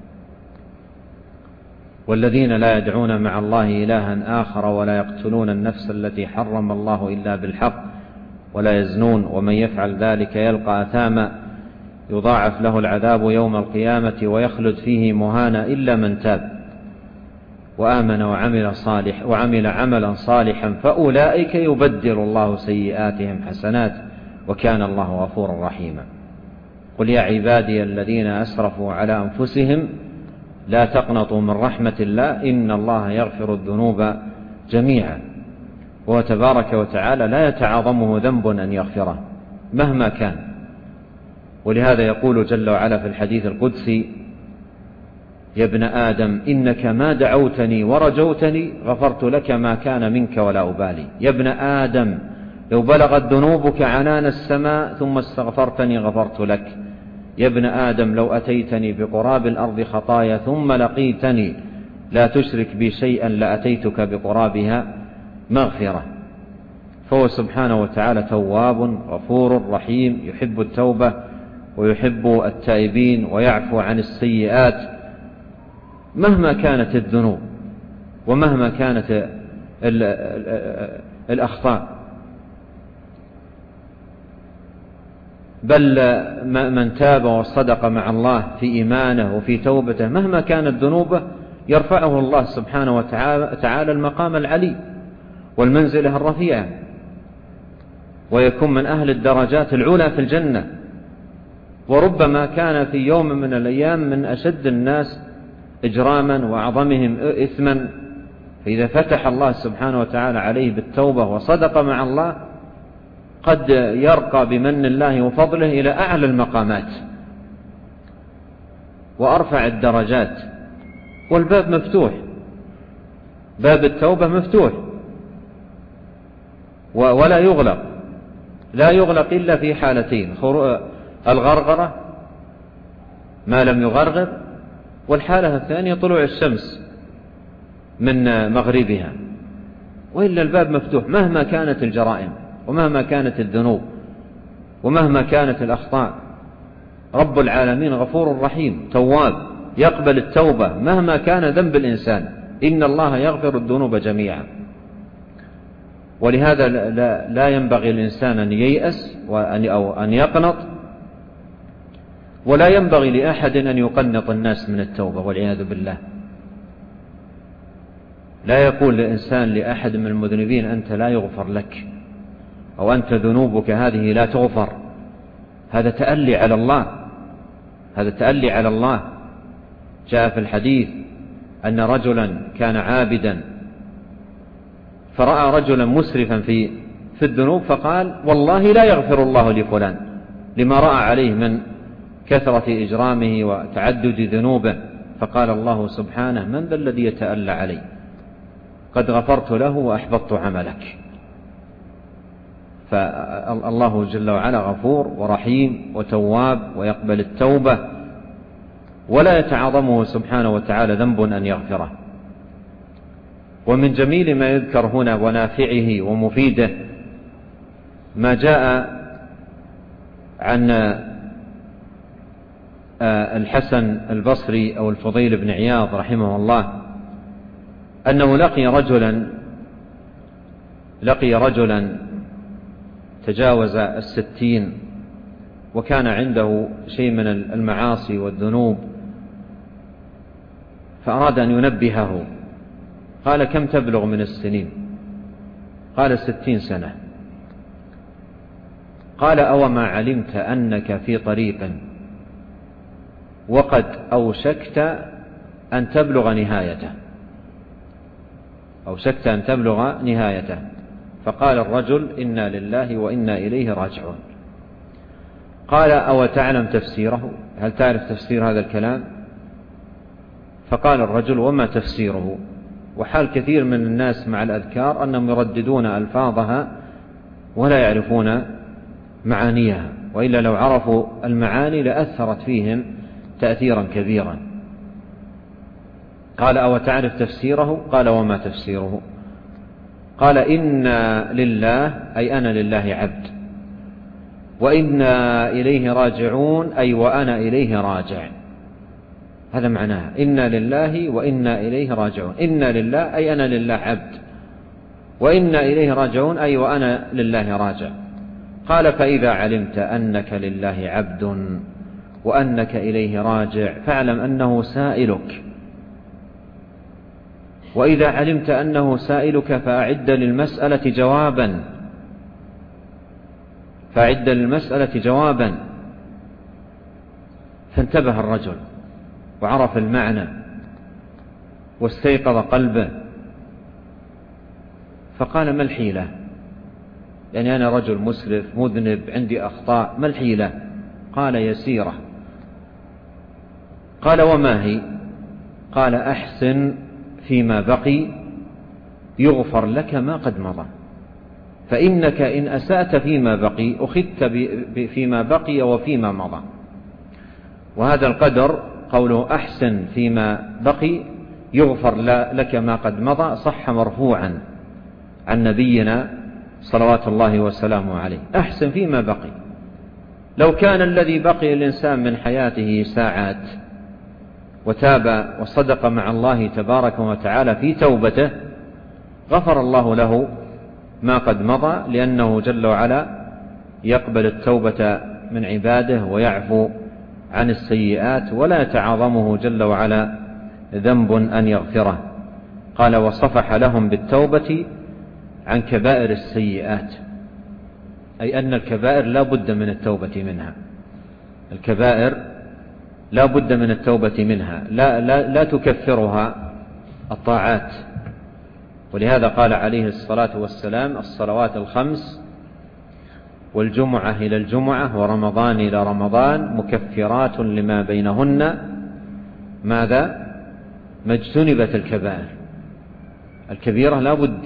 والذين لا يدعون مع الله إلها آخر ولا يقتلون النفس التي حرم الله إلا بالحق ولا يزنون ومن يفعل ذلك يلقى أثاما يضاعف له العذاب يوم القيامة ويخلد فيه مهانا إلا من تاب وآمن وعمل صالح وعمل عملا صالحا فأولئك يبدل الله سيئاتهم حسنات وكان الله غفورا رحيما. قل يا عبادي الذين أسرفوا على أنفسهم لا تقنطوا من رحمة الله إن الله يغفر الذنوب جميعا. وهو تبارك وتعالى لا يتعاظمه ذنب أن يغفره مهما كان. ولهذا يقول جل وعلا في الحديث القدسي: يا ابن آدم إنك ما دعوتني ورجوتني غفرت لك ما كان منك ولا أبالي. يا ابن آدم لو بلغت ذنوبك عنان السماء ثم استغفرتني غفرت لك. يا ابن آدم لو أتيتني بقراب الأرض خطايا ثم لقيتني لا تشرك بي شيئا لأتيتك بقرابها مغفرة. فهو سبحانه وتعالى تواب غفور رحيم، يحب التوبة ويحب التائبين ويعفو عن السيئات مهما كانت الذنوب ومهما كانت الأخطاء. بل من تاب وصدق مع الله في إيمانه وفي توبته مهما كانت ذنوبه يرفعه الله سبحانه وتعالى المقام العلي والمنزلة الرفيعة، ويكون من أهل الدرجات العلى في الجنة. وربما كان في يوم من الأيام من أشد الناس إجراما وأعظمهم إثما، فإذا فتح الله سبحانه وتعالى عليه بالتوبة وصدق مع الله قد يرقى بمن الله وفضله إلى أعلى المقامات وأرفع الدرجات، والباب مفتوح، باب التوبة مفتوح ولا يغلق، لا يغلق إلا في حالتين: الغرغرة ما لم يغرغر، والحالة الثانية طلوع الشمس من مغربها، وإلا الباب مفتوح مهما كانت الجرائم ومهما كانت الذنوب ومهما كانت الأخطاء. رب العالمين غفور رحيم تواب يقبل التوبة مهما كان ذنب الإنسان، إن الله يغفر الذنوب جميعا. ولهذا لا ينبغي الإنسان أن ييأس أو أن يقنط، ولا ينبغي لأحد أن يقنط الناس من التوبة والعياذ بالله. لا يقول الإنسان لأحد من المذنبين أنت لا يغفر لك، أو أنت ذنوبك هذه لا تغفر. هذا تألي على الله، هذا تألي على الله. جاء في الحديث أن رجلا كان عابدا فرأى رجلا مسرفا في في الذنوب فقال والله لا يغفر الله لفلان، لما رأى عليه من كثرة إجرامه وتعدد ذنوبه. فقال الله سبحانه من ذا الذي يتألى علي؟ قد غفرت له وأحبطت عملك. فالله جل وعلا غفور ورحيم وتواب ويقبل التوبة، ولا يتعاظمه سبحانه وتعالى ذنب أن يغفره. ومن جميل ما يذكر هنا ونافعه ومفيده ما جاء عن الحسن البصري أو الفضيل بن عياض رحمه الله أنه لقي رجلا لقي رجلا تجاوز الستين، وكان عنده شيء من المعاصي والذنوب، فأراد أن ينبهه. قال كم تبلغ من السنين؟ قال ستين سنة. قال أوما علمت أنك في طريق وقد أوشكت أن تبلغ نهايته أوشكت أن تبلغ نهايته فقال الرجل إنا لله وإنا إليه راجعون. قال أو تعلم تفسيره؟ هل تعرف تفسير هذا الكلام؟ فقال الرجل وما تفسيره؟ وحال كثير من الناس مع الأذكار أنهم يرددون ألفاظها ولا يعرفون معانيها، وإلا لو عرفوا المعاني لأثرت فيهم تأثيرا كبيرا. قال أو تعرف تفسيره؟ قال وما تفسيره؟ قال إنا لله أي أنا لله عبد، وإنا إليه راجعون أي وأنا إليه راجع. هذا معناها إنا لله وإنا إليه راجعون. إنا لله أي أنا لله عبد، وإنا إليه راجعون أي وأنا لله راجع. قال فإذا علمت أنك لله عبد وأنك إليه راجع فاعلم أنه سائلك، وإذا علمت أنه سائلك فأعد للمسألة جوابا فأعد للمسألة جوابا فانتبه الرجل وعرف المعنى واستيقظ قلبه، فقال ما الحيلة؟ يعني أنا رجل مسرف مذنب عندي أخطاء، ما الحيلة؟ قال يسيرة. قال وما هي؟ قال أحسن فيما بقي يغفر لك ما قد مضى، فإنك إن أسأت فيما بقي أخذت فيما بقي وفيما مضى. وهذا القدر قوله أحسن فيما بقي يغفر لك ما قد مضى صح مرفوعا عن نبينا صلوات الله وسلامه عليه. أحسن فيما بقي، لو كان الذي بقي الإنسان من حياته ساعات وتاب وصدق مع الله تبارك وتعالى في توبته غفر الله له ما قد مضى، لأنه جل وعلا يقبل التوبة من عباده ويعفو عن السيئات، ولا يتعاظمه جل وعلا ذنب أن يغفره. قال وصفح لهم بالتوبة عن كبائر السيئات، أي أن الكبائر لا بد من التوبة منها. الكبائر لا بد من التوبة منها، لا, لا, لا تكفرها الطاعات. ولهذا قال عليه الصلاة والسلام الصلوات الخمس والجمعة إلى الجمعة ورمضان إلى رمضان مكفرات لما بينهن ماذا؟ ما اجتنبت الكبائر. الكبيرة لا بد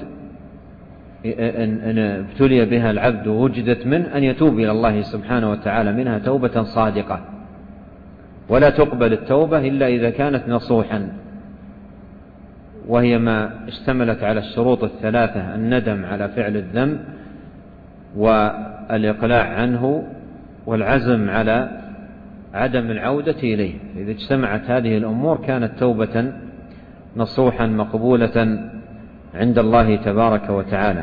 إن ابتلي بها العبد ووجدت منه أن يتوب إلى الله سبحانه وتعالى منها توبة صادقة، ولا تقبل التوبة إلا إذا كانت نصوحا، وهي ما اشتملت على الشروط الثلاثة: الندم على فعل الذنب، والإقلاع عنه، والعزم على عدم العودة إليه. إذا اجتمعت هذه الأمور كانت توبة نصوحا مقبولة عند الله تبارك وتعالى.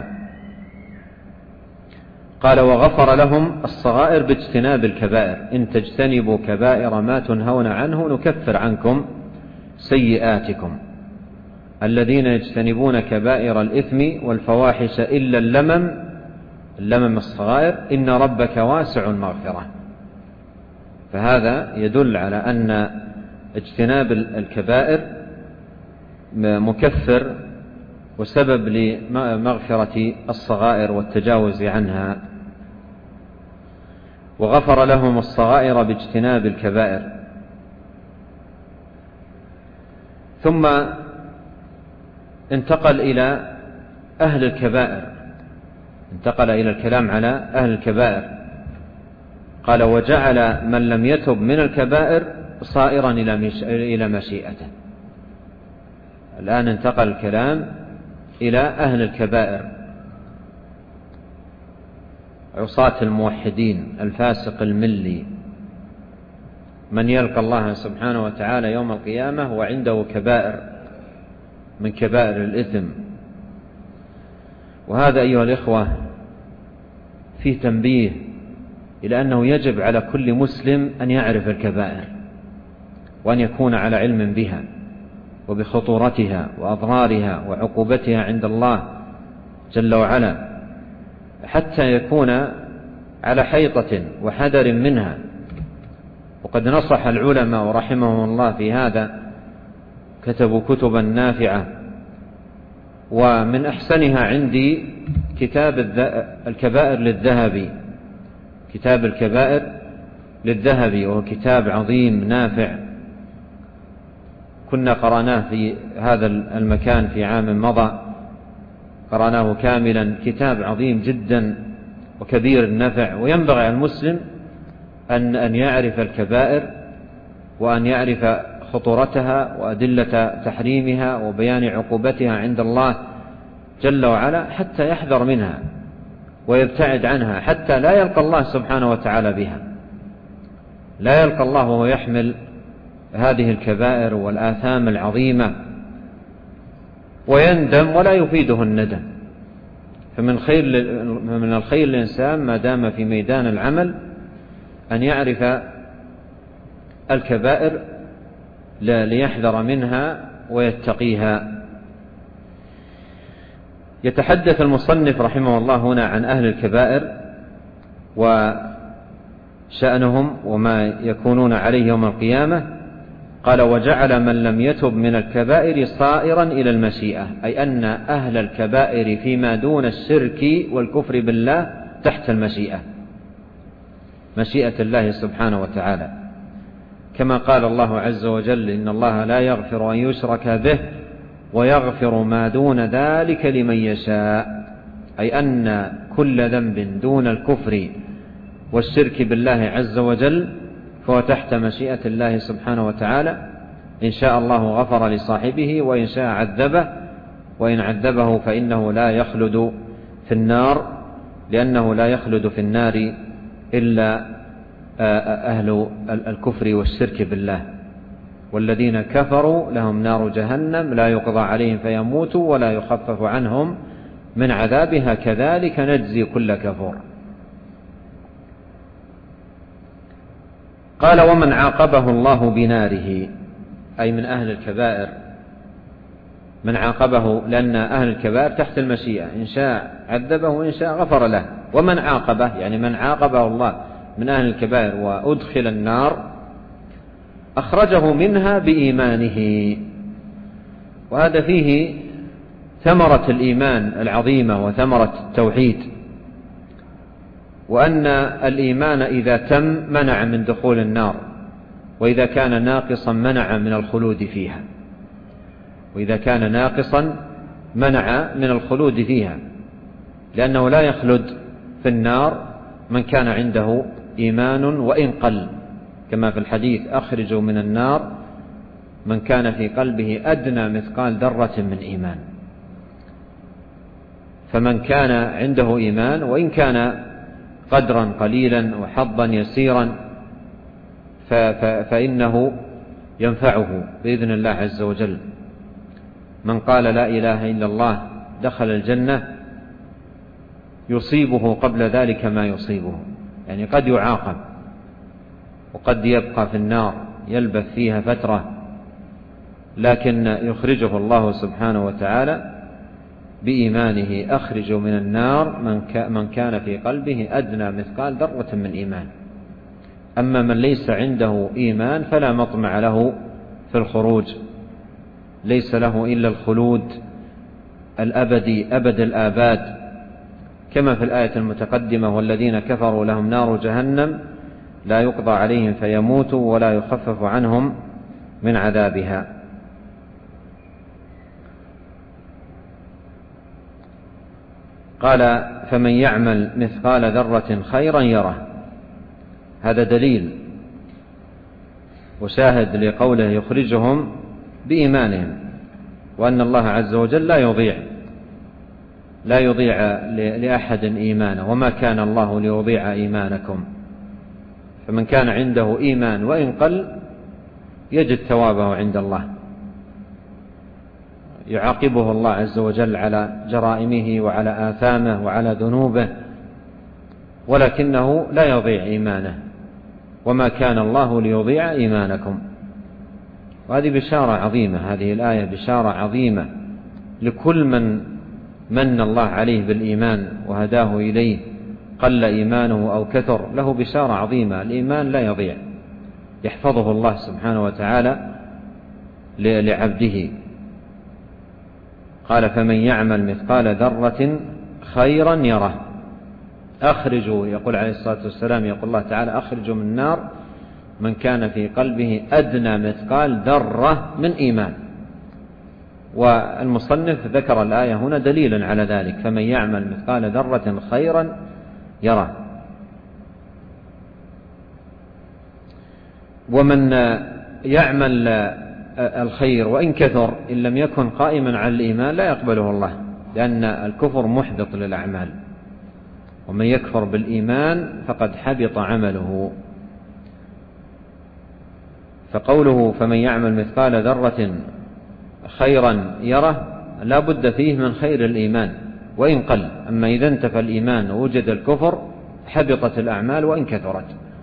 قال: وغفر لهم الصغائر باجتناب الكبائر، إن تجتنبوا كبائر ما تنهون عنه نكفر عنكم سيئاتكم. الذين يجتنبون كبائر الإثم والفواحش إلا اللمم، اللمم الصغائر، إن ربك واسع المغفرة. فهذا يدل على أن اجتناب الكبائر مكفر وسبب لمغفرة الصغائر والتجاوز عنها. وغفر لهم الصغائر باجتناب الكبائر. ثم انتقل إلى أهل الكبائر، انتقل إلى الكلام على أهل الكبائر. قال: وجعل من لم يتب من الكبائر صائرا إلى مشيئته. الآن انتقل الكلام إلى أهل الكبائر، عصاة الموحدين، الفاسق الملي، من يلقى الله سبحانه وتعالى يوم القيامة وعنده كبائر من كبائر الإثم. وهذا أيها الإخوة فيه تنبيه إلى أنه يجب على كل مسلم أن يعرف الكبائر، وأن يكون على علم بها وبخطورتها وأضرارها وعقوبتها عند الله جل وعلا، حتى يكون على حيطة وحذر منها. وقد نصح العلماء رحمهم الله في هذا، كتبوا كتبا نافعة، ومن أحسنها عندي كتاب الكبائر للذهبي، كتاب الكبائر للذهبي، وهو كتاب عظيم نافع، كنا قرأناه في هذا المكان في عام مضى، قرأناه كاملا. كتاب عظيم جدا وكبير النفع، وينبغي على المسلم أن أن يعرف الكبائر، وأن يعرف خطورتها وأدلة تحريمها وبيان عقوبتها عند الله جل وعلا، حتى يحذر منها ويبتعد عنها، حتى لا يلقى الله سبحانه وتعالى بها، لا يلقى الله وهو يحمل هذه الكبائر والآثام العظيمة ويندم ولا يفيده الندم. فمن خير من الخير الإنسان ما دام في ميدان العمل أن يعرف الكبائر ليحذر منها ويتقيها. يتحدث المصنف رحمه الله هنا عن أهل الكبائر وشأنهم وما يكونون عليه يوم القيامة. قال: وجعل من لم يتب من الكبائر صائرا إلى المشيئة، أي أن أهل الكبائر فيما دون الشرك والكفر بالله تحت المشيئة، مشيئة الله سبحانه وتعالى، كما قال الله عز وجل: إن الله لا يغفر أن يشرك به ويغفر ما دون ذلك لمن يشاء، أي أن كل ذنب دون الكفر والشرك بالله عز وجل فهو تحت مشيئة الله سبحانه وتعالى. إن شاء الله غفر لصاحبه، وإن شاء عذبه، وإن عذبه فإنه لا يخلد في النار، لأنه لا يخلد في النار إلا أهل الكفر والشرك بالله. والذين كفروا لهم نار جهنم لا يقضى عليهم فيموتوا ولا يخفف عنهم من عذابها كذلك نجزي كل كفور. قال: ومن عاقبه الله بناره، أي من أهل الكبائر، من عاقبه، لأن أهل الكبائر تحت المشيئة، إن شاء عذبه وإن شاء غفر له. ومن عاقبه يعني من عاقبه الله من أهل الكبائر وأدخل النار أخرجه منها بإيمانه. وهذا فيه ثمرة الإيمان العظيمة وثمرة التوحيد، وأن الإيمان إذا تم منع من دخول النار، وإذا كان ناقصا منع من الخلود فيها، وإذا كان ناقصا منع من الخلود فيها، لأنه لا يخلد في النار من كان عنده إيمان وإن قل، كما في الحديث: أخرجوا من النار من كان في قلبه أدنى مثقال ذرة من إيمان. فمن كان عنده إيمان وإن كان قدرا قليلا وحظا يسيرا فإنه ينفعه بإذن الله عز وجل. من قال لا إله إلا الله دخل الجنة يصيبه قبل ذلك ما يصيبه، يعني قد يعاقب وقد يبقى في النار يلبث فيها فترة، لكن يخرجه الله سبحانه وتعالى بإيمانه. أخرجوا من النار من كان في قلبه أدنى مثقال ذرة من إيمان. أما من ليس عنده إيمان فلا مطمع له في الخروج، ليس له إلا الخلود الأبدي أبد الآباد، كما في الآية المتقدمة: والذين كفروا لهم نار جهنم لا يقضى عليهم فيموتوا ولا يخفف عنهم من عذابها. قال: فمن يعمل مثقال ذرة خيرا يره. هذا دليل وشاهد لقوله يخرجهم بإيمانهم، وأن الله عز وجل لا يضيع لا يضيع لأحد إيمانه، وما كان الله ليضيع إيمانكم. فمن كان عنده إيمان وإن قل يجد ثوابه عند الله، يعاقبه الله عز وجل على جرائمه وعلى آثامه وعلى ذنوبه، ولكنه لا يضيع إيمانه. وما كان الله ليضيع إيمانكم. وهذه بشارة عظيمة، هذه الآية بشارة عظيمة لكل من من الله عليه بالإيمان وهداه إليه، قل إيمانه أو كثر، له بشارة عظيمة. الإيمان لا يضيع، يحفظه الله سبحانه وتعالى لعبده. قال: فمن يعمل مثقال ذرة خيرا يره. أخرجوا، يقول عليه الصلاة والسلام، يقول الله تعالى: أخرجوا من النار من كان في قلبه أدنى مثقال ذرة من إيمان. والمصنف ذكر الآية هنا دليلا على ذلك: فمن يعمل مثقال ذرة خيرا يره. ومن يعمل الخير وإن كثر إن لم يكن قائما على الإيمان لا يقبله الله، لأن الكفر محبط للأعمال، ومن يكفر بالإيمان فقد حبط عمله. فقوله فمن يعمل مثقال ذرة خيرا يره لا بد فيه من خير الإيمان وإن قل. أما إذا انتفى الإيمان ووجد الكفر حبطت الأعمال وإن كثرت.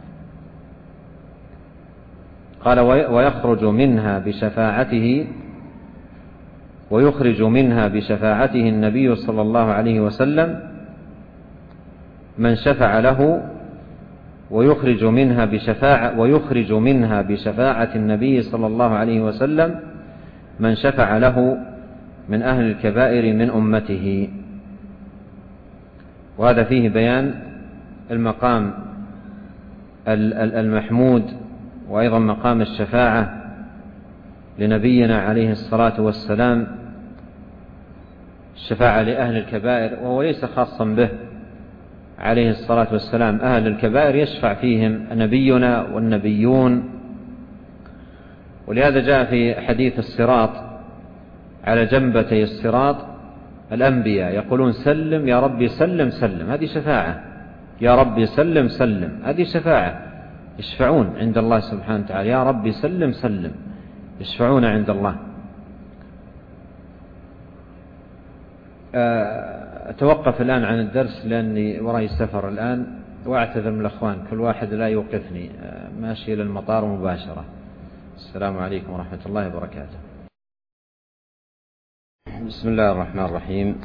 قال: ويخرج منها بشفاعته ويخرج منها بشفاعته النبي صلى الله عليه وسلم من شفع له، ويخرج منها بشفاعة ويخرج منها بشفاعة النبي صلى الله عليه وسلم من شفع له من أهل الكبائر من أمته. وهذا فيه بيان المقام المحمود، وأيضا مقام الشفاعة لنبينا عليه الصلاة والسلام، الشفاعة لأهل الكبائر، وهو ليس خاصا به عليه الصلاة والسلام. أهل الكبائر يشفع فيهم نبينا والنبيون. ولهذا جاء في حديث الصراط على جنبتي الصراط الأنبياء يقولون: سلم يا ربي سلم سلم. هذه شفاعة. يا ربي سلم سلم، هذه شفاعة. يشفعون عند الله سبحانه وتعالى: يا ربي سلم سلم، يشفعون عند الله. أتوقف الآن عن الدرس لأني وراي سفر الآن، وأعتذر من الأخوان، كل واحد لا يوقفني، ماشي للمطار مباشرة. السلام عليكم ورحمة الله وبركاته. بسم الله الرحمن الرحيم.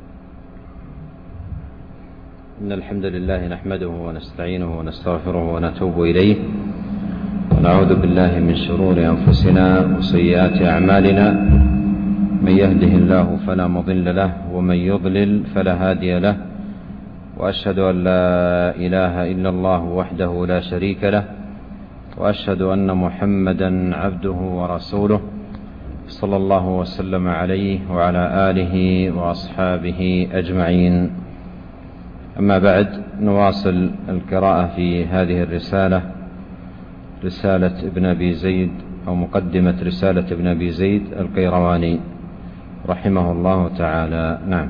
إن الحمد لله نحمده ونستعينه ونستغفره ونتوب إليه، ونعوذ بالله من شرور أنفسنا وسيئات أعمالنا. من يهده الله فلا مضل له، ومن يضلل فلا هادي له، وأشهد أن لا إله إلا الله وحده لا شريك له، وأشهد أن محمدا عبده ورسوله صلى الله وسلم عليه وعلى آله وأصحابه أجمعين. أما بعد، نواصل القراءة في هذه الرسالة، رسالة ابن أبي زيد أو مقدمة رسالة ابن أبي زيد القيرواني رحمه الله تعالى. نعم.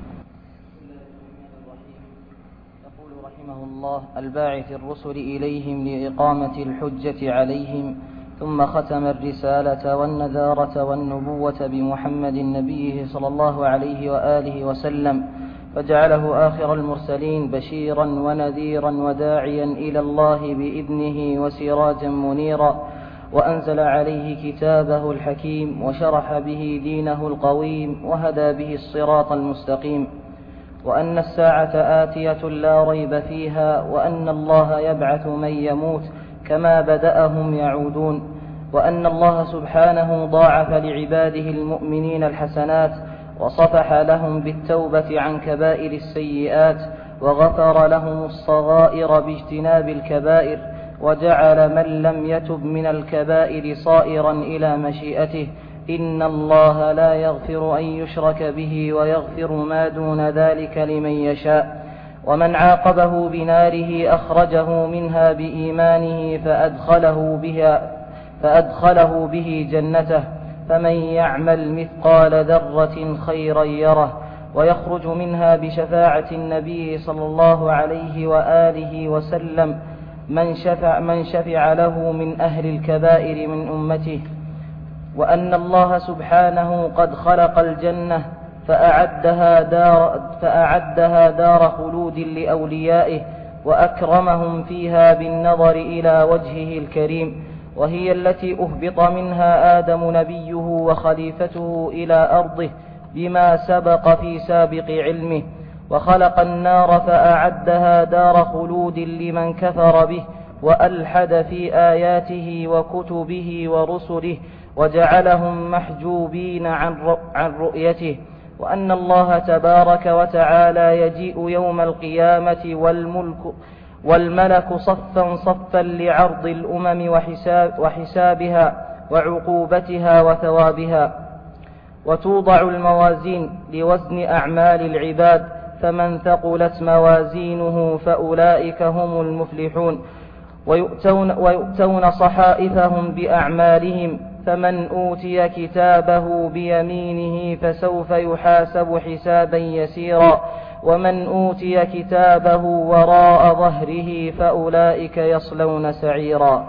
يقول رحمه الله: الباعث الرسل إليهم لإقامة الحجة عليهم، ثم ختم الرسالة والنذارة والنبوة بمحمد نبيه صلى الله عليه وآله وسلم، فجعله آخر المرسلين بشيرا ونذيرا وداعيا إلى الله بإذنه وسراجا منيرا، وأنزل عليه كتابه الحكيم وشرح به دينه القويم وهدى به الصراط المستقيم، وأن الساعة آتية لا ريب فيها، وأن الله يبعث من يموت كما بدأهم يعودون، وأن الله سبحانه ضاعف لعباده المؤمنين الحسنات، وصفح لهم بالتوبة عن كبائر السيئات، وغفر لهم الصغائر باجتناب الكبائر، وجعل من لم يتب من الكبائر صائرا إلى مشيئته، إن الله لا يغفر أن يشرك به ويغفر ما دون ذلك لمن يشاء، ومن عاقبه بناره أخرجه منها بإيمانه فأدخله بها فأدخله به جنته، فمن يعمل مثقال ذرة خيرا يره، ويخرج منها بشفاعة النبي صلى الله عليه وآله وسلم من شفع, من شفع له من أهل الكبائر من أمته، وأن الله سبحانه قد خلق الجنة فأعدها دار, فأعدها دار خلود لأوليائه، وأكرمهم فيها بالنظر إلى وجهه الكريم، وهي التي أهبط منها آدم نبيه وخليفته إلى أرضه بما سبق في سابق علمه، وخلق النار فأعدها دار خلود لمن كفر به وألحد في آياته وكتبه ورسله، وجعلهم محجوبين عن عن رؤيته، وأن الله تبارك وتعالى يجيء يوم القيامة والملك والملك صفا صفا لعرض الأمم وحساب وحسابها وعقوبتها وثوابها، وتوضع الموازين لوزن أعمال العباد، فمن ثقلت موازينه فأولئك هم المفلحون، ويؤتون, ويؤتون صحائفهم بأعمالهم، فمن أوتي كتابه بيمينه فسوف يحاسب حسابا يسيرا، ومن أوتي كتابه وراء ظهره فأولئك يصلون سعيرا،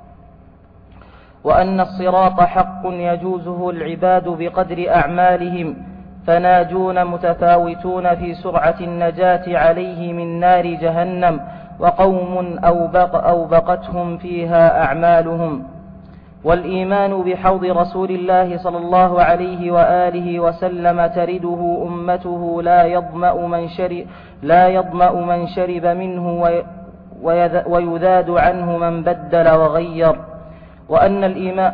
وأن الصراط حق يجوزه العباد بقدر أعمالهم، فناجون متفاوتون في سرعة النجاة عليه من نار جهنم، وقوم أوبق أوبقتهم فيها أعمالهم. والإيمان بحوض رسول الله صلى الله عليه وآله وسلم ترده أمته لا يظمأ من شرب, لا يظمأ من شرب منه ويذاد عنه من بدل وغير. وأن الإيمان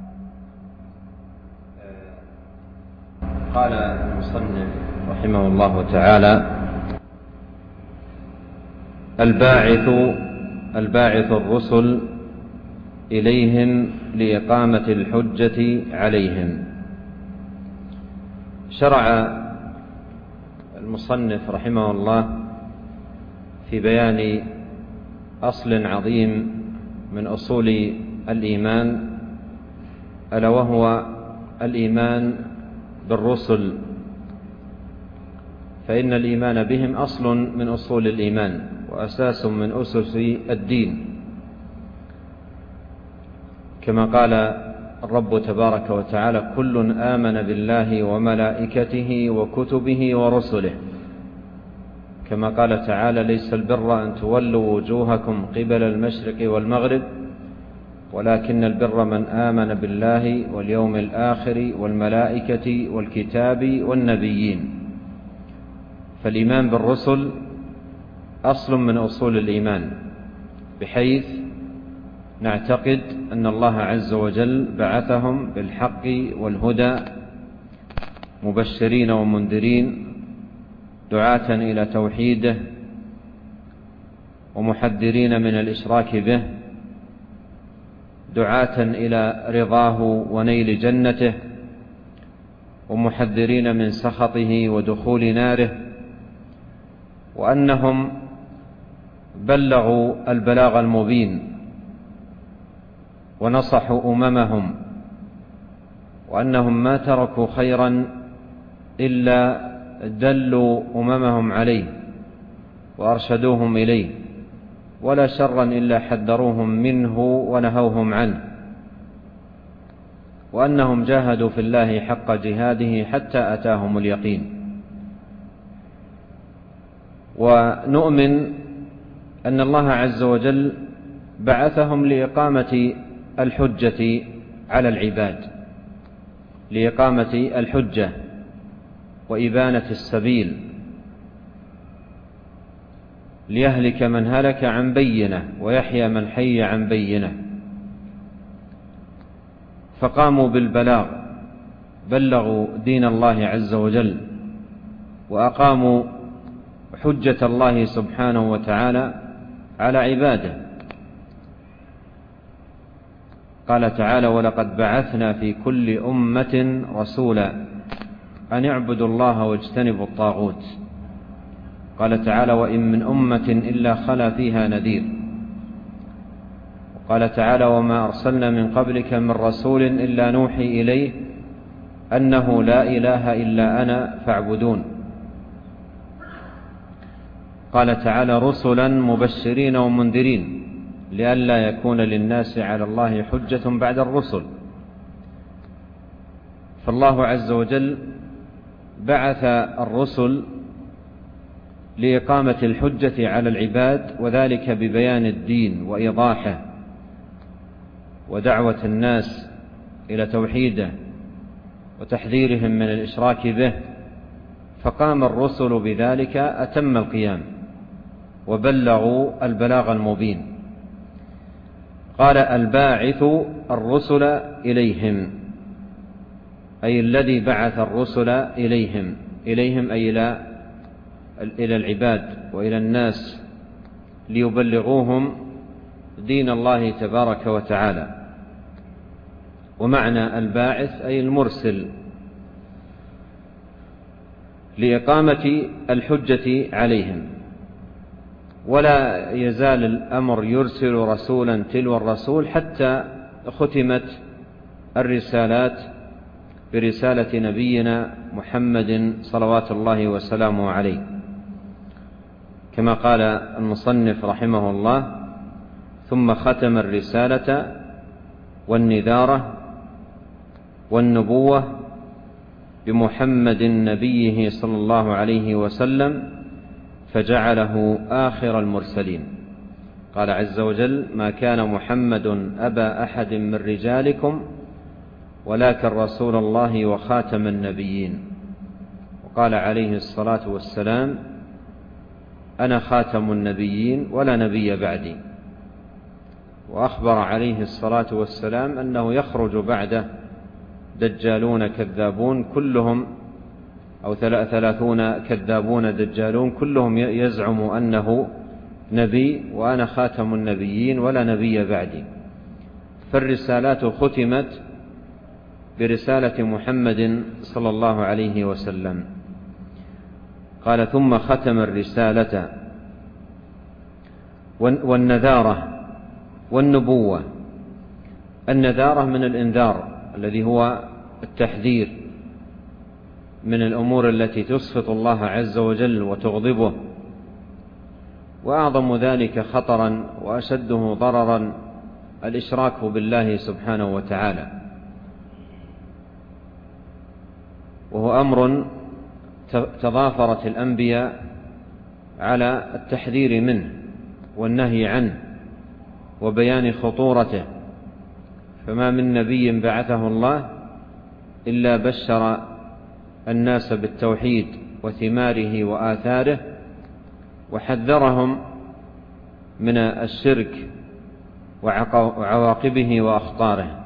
قال المصنف رحمه الله تعالى: الباعث الباعث الرسل إليهم لإقامة الحجة عليهم. شرع المصنف رحمه الله في بيان أصل عظيم من أصول الإيمان، ألا وهو الإيمان بالرسل، فإن الإيمان بهم أصل من أصول الإيمان وأساس من أسس الدين، كما قال الرب تبارك وتعالى: كل آمن بالله وملائكته وكتبه ورسله، كما قال تعالى: ليس البر أن تولوا وجوهكم قبل المشرق والمغرب ولكن البر من آمن بالله واليوم الآخر والملائكة والكتاب والنبيين. فالإيمان بالرسل أصل من أصول الإيمان، بحيث نعتقد أن الله عز وجل بعثهم بالحق والهدى مبشرين ومنذرين، دعاة إلى توحيده ومحذرين من الإشراك به، دعاة إلى رضاه ونيل جنته، ومحذرين من سخطه ودخول ناره، وأنهم بلغوا البلاغ المبين ونصحوا أممهم، وأنهم ما تركوا خيرا إلا دلوا أممهم عليه وأرشدوهم إليه، ولا شرا إلا حذروهم منه ونهوهم عنه، وأنهم جاهدوا في الله حق جهاده حتى أتاهم اليقين. ونؤمن أن الله عز وجل بعثهم لإقامة الحجة على العباد، لإقامة الحجة وإبانة السبيل، ليهلك من هلك عن بينة ويحيى من حي عن بينة. فقاموا بالبلاغ، بلغوا دين الله عز وجل، وأقاموا حجة الله سبحانه وتعالى على عباده. قال تعالى: ولقد بعثنا في كل أمة رسولا أن اعبدوا الله واجتنبوا الطاغوت. قال تعالى: وإن من أمة إلا خلا فيها نذير. وقال تعالى: وما أرسلنا من قبلك من رسول إلا نوحي إليه أنه لا إله إلا أنا فاعبدون. قال تعالى: رسلا مبشرين ومنذرين لئلا يكون للناس على الله حجة بعد الرسل. فالله عز وجل بعث الرسل لإقامة الحجة على العباد، وذلك ببيان الدين وإيضاحه ودعوة الناس إلى توحيده وتحذيرهم من الإشراك به. فقام الرسل بذلك أتم القيام وبلغوا البلاغ المبين. قال: الباعث الرسل إليهم، أي الذي بعث الرسل إليهم، إليهم أي إلى إلى العباد وإلى الناس، ليبلغوهم دين الله تبارك وتعالى. ومعنى الباعث أي المرسل، لإقامة الحجة عليهم. ولا يزال الأمر يرسل رسولا تلو الرسول حتى ختمت الرسالات برسالة نبينا محمد صلوات الله وسلامه عليه، كما قال المصنف رحمه الله: ثم ختم الرسالة والنذارة والنبوة بمحمد نبيه صلى الله عليه وسلم فجعله آخر المرسلين. قال عز وجل: ما كان محمد أبا أحد من رجالكم ولكن رسول الله وخاتم النبيين. وقال عليه الصلاة والسلام: أنا خاتم النبيين ولا نبي بعدي. وأخبر عليه الصلاة والسلام أنه يخرج بعده دجالون كذابون كلهم، أو ثلاثون كذابون دجالون كلهم يزعم أنه نبي، وأنا خاتم النبيين ولا نبي بعدي. فالرسالات ختمت برسالة محمد صلى الله عليه وسلم. قال: ثم ختم الرسالة والنذارة والنبوة. النذارة من الإنذار الذي هو التحذير من الأمور التي تسخط الله عز وجل وتغضبه، وأعظم ذلك خطرا وأشده ضررا الإشراك بالله سبحانه وتعالى، وهو أمر تضافرت الأنبياء على التحذير منه والنهي عنه وبيان خطورته. فما من نبي بعثه الله إلا بشر الناس بالتوحيد وثماره وآثاره، وحذرهم من الشرك وعواقبه وأخطاره.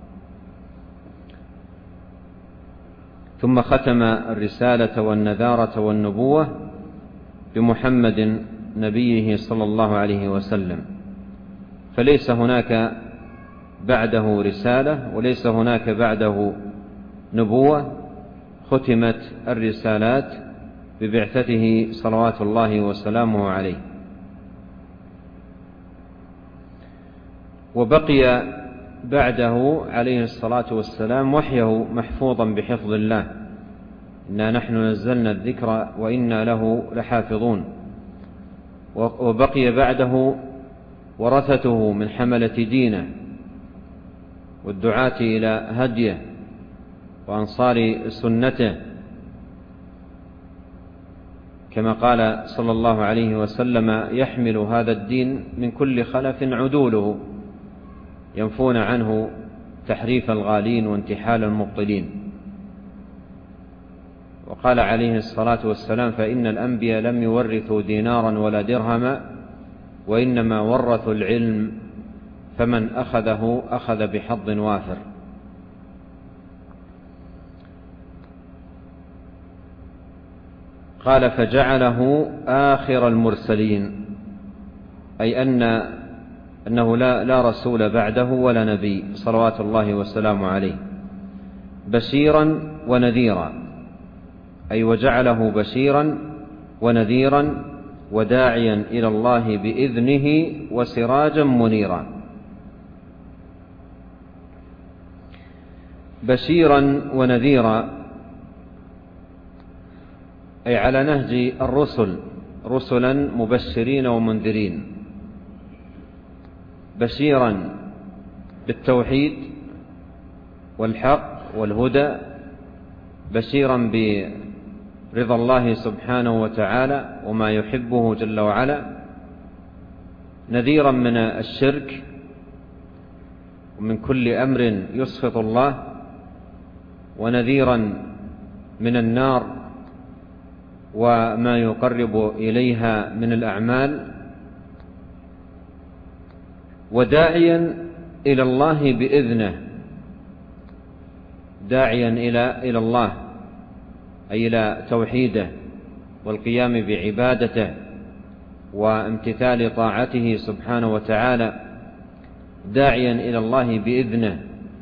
ثم ختم الرسالة والنذارة والنبوة بمحمد نبيه صلى الله عليه وسلم، فليس هناك بعده رسالة وليس هناك بعده نبوة. ختمت الرسالات ببعثته صلوات الله وسلامه عليه، وبقي بعده عليه الصلاة والسلام وحيه محفوظا بحفظ الله. إنا نحن نزلنا الذكر وإنا له لحافظون. وبقي بعده ورثته من حملة دينه والدعاة إلى هديه وأنصار سنته، كما قال صلى الله عليه وسلم: يحمل هذا الدين من كل خلف عدوله ينفون عنه تحريف الغالين وانتحال المبطلين. وقال عليه الصلاة والسلام: فإن الأنبياء لم يورثوا دينارا ولا درهما وإنما ورثوا العلم، فمن أخذه أخذ بحظ وافر. قال: فجعله آخر المرسلين، أي أن أنه لا, لا رسول بعده ولا نبي صلوات الله وسلامه عليه، بشيرا ونذيرا، أي وجعله بشيرا ونذيرا وداعيا إلى الله بإذنه وسراجا منيرا. بشيرا ونذيرا أي على نهج الرسل، رسلا مبشرين ومنذرين. بشيرا بالتوحيد والحق والهدى، بشيرا برضا الله سبحانه وتعالى وما يحبه جل وعلا، نذيرا من الشرك ومن كل أمر يسخط الله، ونذيرا من النار وما يقرب إليها من الأعمال، وداعيا إلى الله بإذنه، داعيا إلى إلى الله أي إلى توحيده والقيام بعبادته وامتثال طاعته سبحانه وتعالى، داعيا إلى الله بإذنه،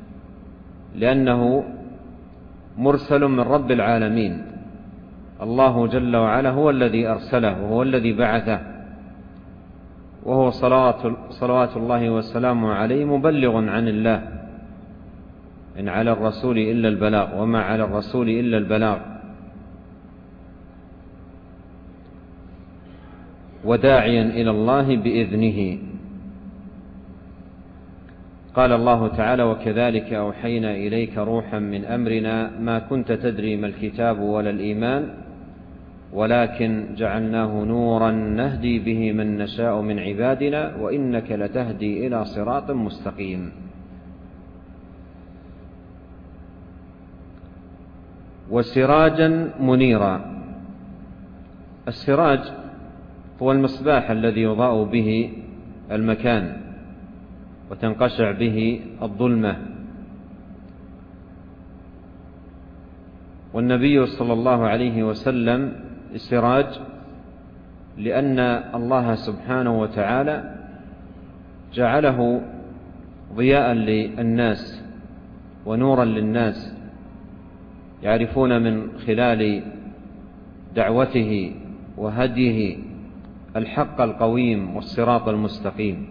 لأنه مرسل من رب العالمين. الله جل وعلا هو الذي أرسله وهو الذي بعثه، وهو صلوات, صلوات الله وسلامه عليه مبلغ عن الله. إن على الرسول إلا البلاغ وما على الرسول إلا البلاغ. وداعيا إلى الله بإذنه. قال الله تعالى: وكذلك أوحينا إليك روحا من أمرنا ما كنت تدري ما الكتاب ولا الإيمان ولكن جعلناه نورا نهدي به من نشاء من عبادنا وإنك لتهدي إلى صراط مستقيم. وسراجا منيرا. السراج هو المصباح الذي يضاء به المكان وتنقشع به الظلمة. والنبي صلى الله عليه وسلم السراج، لأن الله سبحانه وتعالى جعله ضياء للناس ونورا للناس، يعرفون من خلال دعوته وهديه الحق القويم والصراط المستقيم.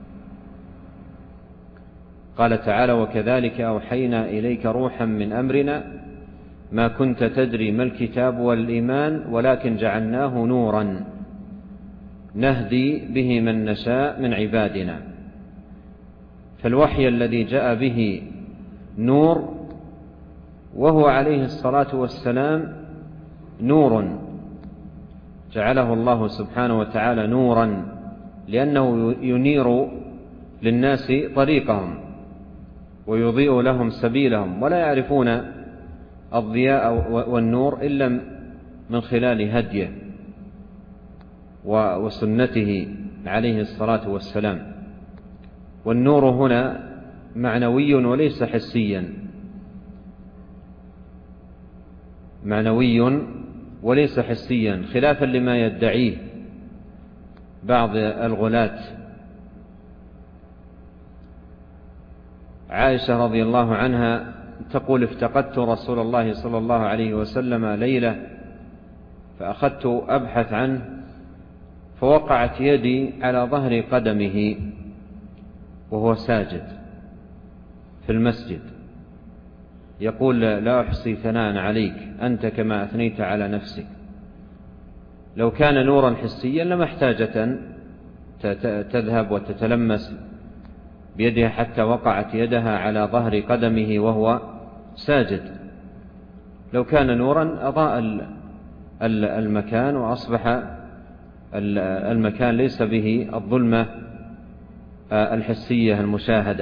قال تعالى: وكذلك أوحينا إليك روحا من أمرنا ما كنت تدري ما الكتاب والإيمان ولكن جعلناه نورا نهدي به من نشاء من عبادنا. فالوحي الذي جاء به نور، وهو عليه الصلاة والسلام نور، جعله الله سبحانه وتعالى نورا، لأنه ينير للناس طريقهم ويضيء لهم سبيلهم، ولا يعرفون الضياء والنور إلا من خلال هديه وسنته عليه الصلاة والسلام. والنور هنا معنوي وليس حسيا، معنوي وليس حسيا، خلافا لما يدعيه بعض الغلاة. عائشة رضي الله عنها تقول: افتقدت رسول الله صلى الله عليه وسلم ليلة فأخذت أبحث عنه فوقعت يدي على ظهر قدمه وهو ساجد في المسجد، يقول: لا أحصي ثناء عليك، أنت كما أثنيت على نفسك. لو كان نورا حسيا لما احتاجت تذهب وتتلمس بيدها حتى وقعت يدها على ظهر قدمه وهو ساجد. لو كان نورا أضاء المكان وأصبح المكان ليس به الظلمة الحسية المشاهدة.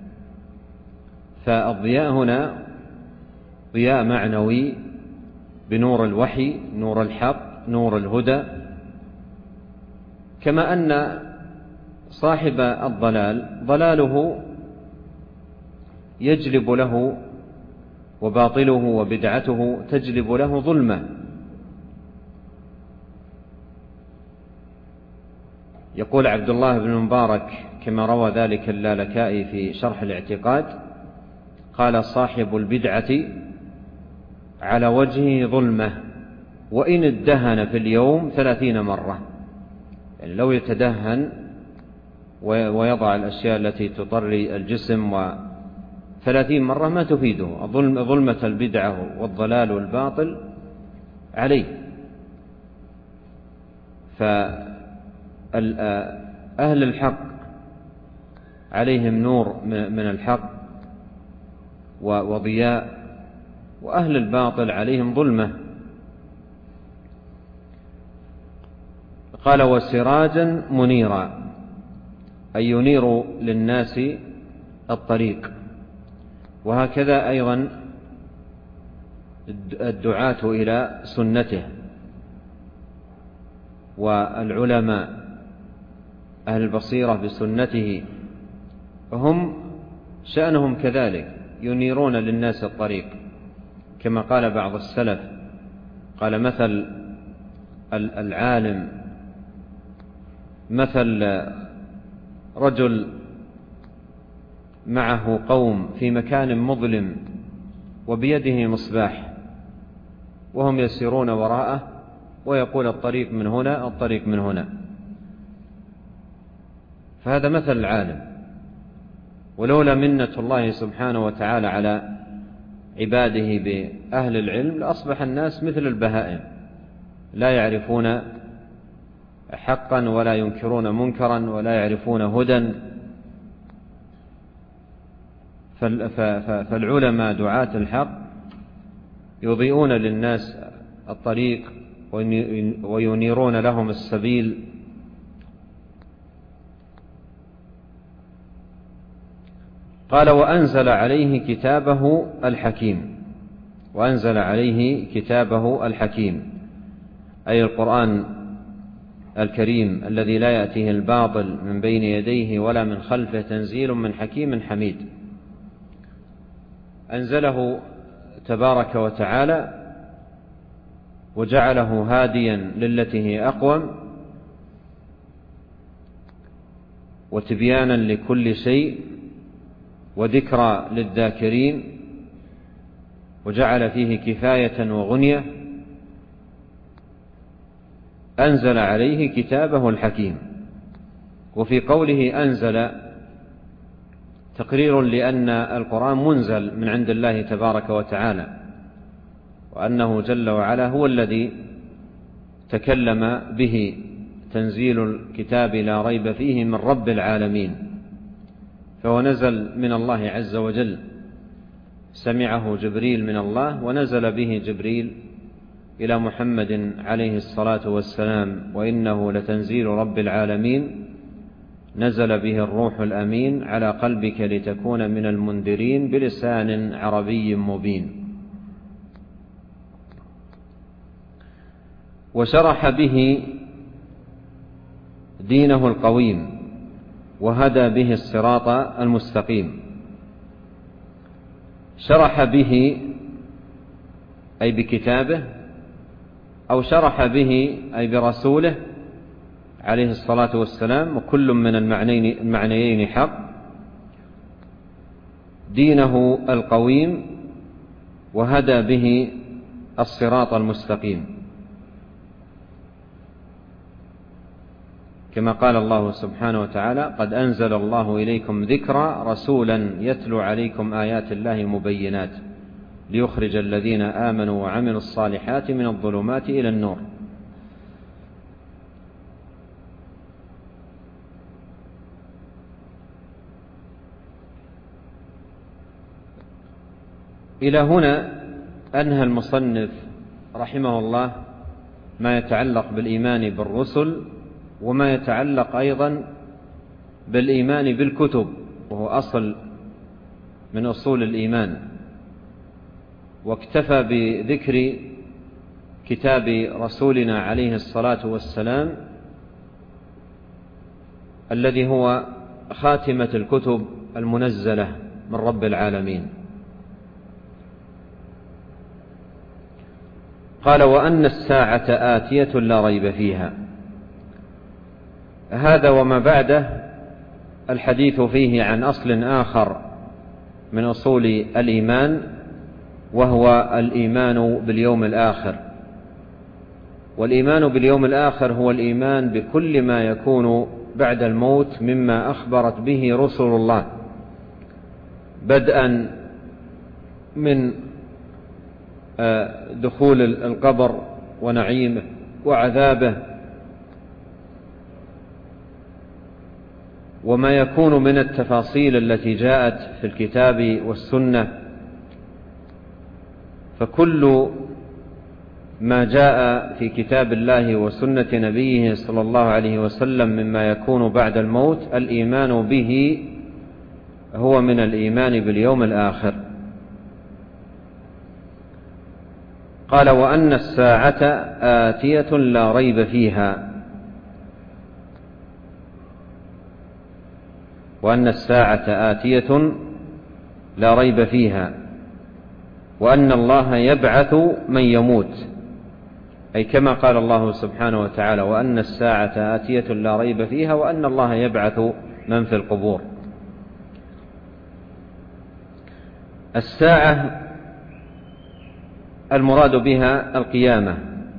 فالضياء هنا ضياء معنوي بنور الوحي، نور الحق، نور الهدى. كما أن صاحب الضلال ضلاله يجلب له، وباطله وبدعته تجلب له ظلمة. يقول عبد الله بن مبارك كما روى ذلك اللالكائي في شرح الاعتقاد، قال: صاحب البدعة على وجهه ظلمة وإن ادهن في اليوم ثلاثين مرة. يعني لو يتدهن ويضع الأشياء التي تطري الجسم وثلاثين مرة ما تفيده، ظلمة البدعة والضلال والباطل عليه. فأهل الحق عليهم نور من الحق وضياء، وأهل الباطل عليهم ظلمة. قال: وسراجا منيرا، أي ينير للناس الطريق. وهكذا أيضا الدعاة إلى سنته والعلماء أهل البصيرة بسنته هم شأنهم كذلك، ينيرون للناس الطريق. كما قال بعض السلف، قال: مثل العالم مثل رجل معه قوم في مكان مظلم وبيده مصباح وهم يسيرون وراءه ويقول: الطريق من هنا، الطريق من هنا. فهذا مثل العالم. ولولا منة الله سبحانه وتعالى على عباده بأهل العلم لأصبح الناس مثل البهائم، لا يعرفون حقا ولا ينكرون منكرا ولا يعرفون هدى. فالعلماء دعاة الحق يضيئون للناس الطريق وينيرون لهم السبيل. قال: وأنزل عليه كتابه الحكيم. وأنزل عليه كتابه الحكيم أي القرآن الكريم الذي لا يأتيه الباطل من بين يديه ولا من خلفه، تنزيل من حكيم حميد. أنزله تبارك وتعالى وجعله هاديا للتي هي أقوم وتبيانا لكل شيء وذكرى للذاكرين، وجعل فيه كفاية وغنية. أنزل عليه كتابه الحكيم. وفي قوله أنزل تقرير لأن القرآن منزل من عند الله تبارك وتعالى، وأنه جل وعلا هو الذي تكلم به، تنزيل الكتاب لا ريب فيه من رب العالمين. فهو نزل من الله عز وجل، سمعه جبريل من الله ونزل به جبريل إلى محمد عليه الصلاة والسلام، وإنه لتنزيل رب العالمين نزل به الروح الأمين على قلبك لتكون من المنذرين بلسان عربي مبين. وشرح به دينه القويم وهدى به الصراط المستقيم. شرح به أي بكتابه، أو شرح به أي برسوله عليه الصلاة والسلام، وكل من المعنيين حق، دينه القويم، وهدى به الصراط المستقيم، كما قال الله سبحانه وتعالى: قد أنزل الله إليكم ذكرا رسولا يتلو عليكم آيات الله مبينات ليخرج الذين آمنوا وعملوا الصالحات من الظلمات إلى النور. إلى هنا أنهى المصنف رحمه الله ما يتعلق بالإيمان بالرسل، وما يتعلق أيضا بالإيمان بالكتب، وهو أصل من أصول الإيمان، واكتفى بذكر كتاب رسولنا عليه الصلاة والسلام الذي هو خاتمة الكتب المنزلة من رب العالمين. قال: وأن الساعة آتية لا ريب فيها. هذا وما بعده الحديث فيه عن أصل آخر من أصول الإيمان، وهو الإيمان باليوم الآخر. والإيمان باليوم الآخر هو الإيمان بكل ما يكون بعد الموت مما أخبرت به رسل الله، بدءا من دخول القبر ونعيمه وعذابه، وما يكون من التفاصيل التي جاءت في الكتاب والسنة. فكل ما جاء في كتاب الله وسنة نبيه صلى الله عليه وسلم مما يكون بعد الموت الإيمان به هو من الإيمان باليوم الآخر. قال: وأن الساعة آتية لا ريب فيها. وأن الساعة آتية لا ريب فيها، وأن الله يبعث من يموت، أي كما قال الله سبحانه وتعالى: وأن الساعة آتية لا ريب فيها، وأن الله يبعث من في القبور. الساعة المراد بها القيامة.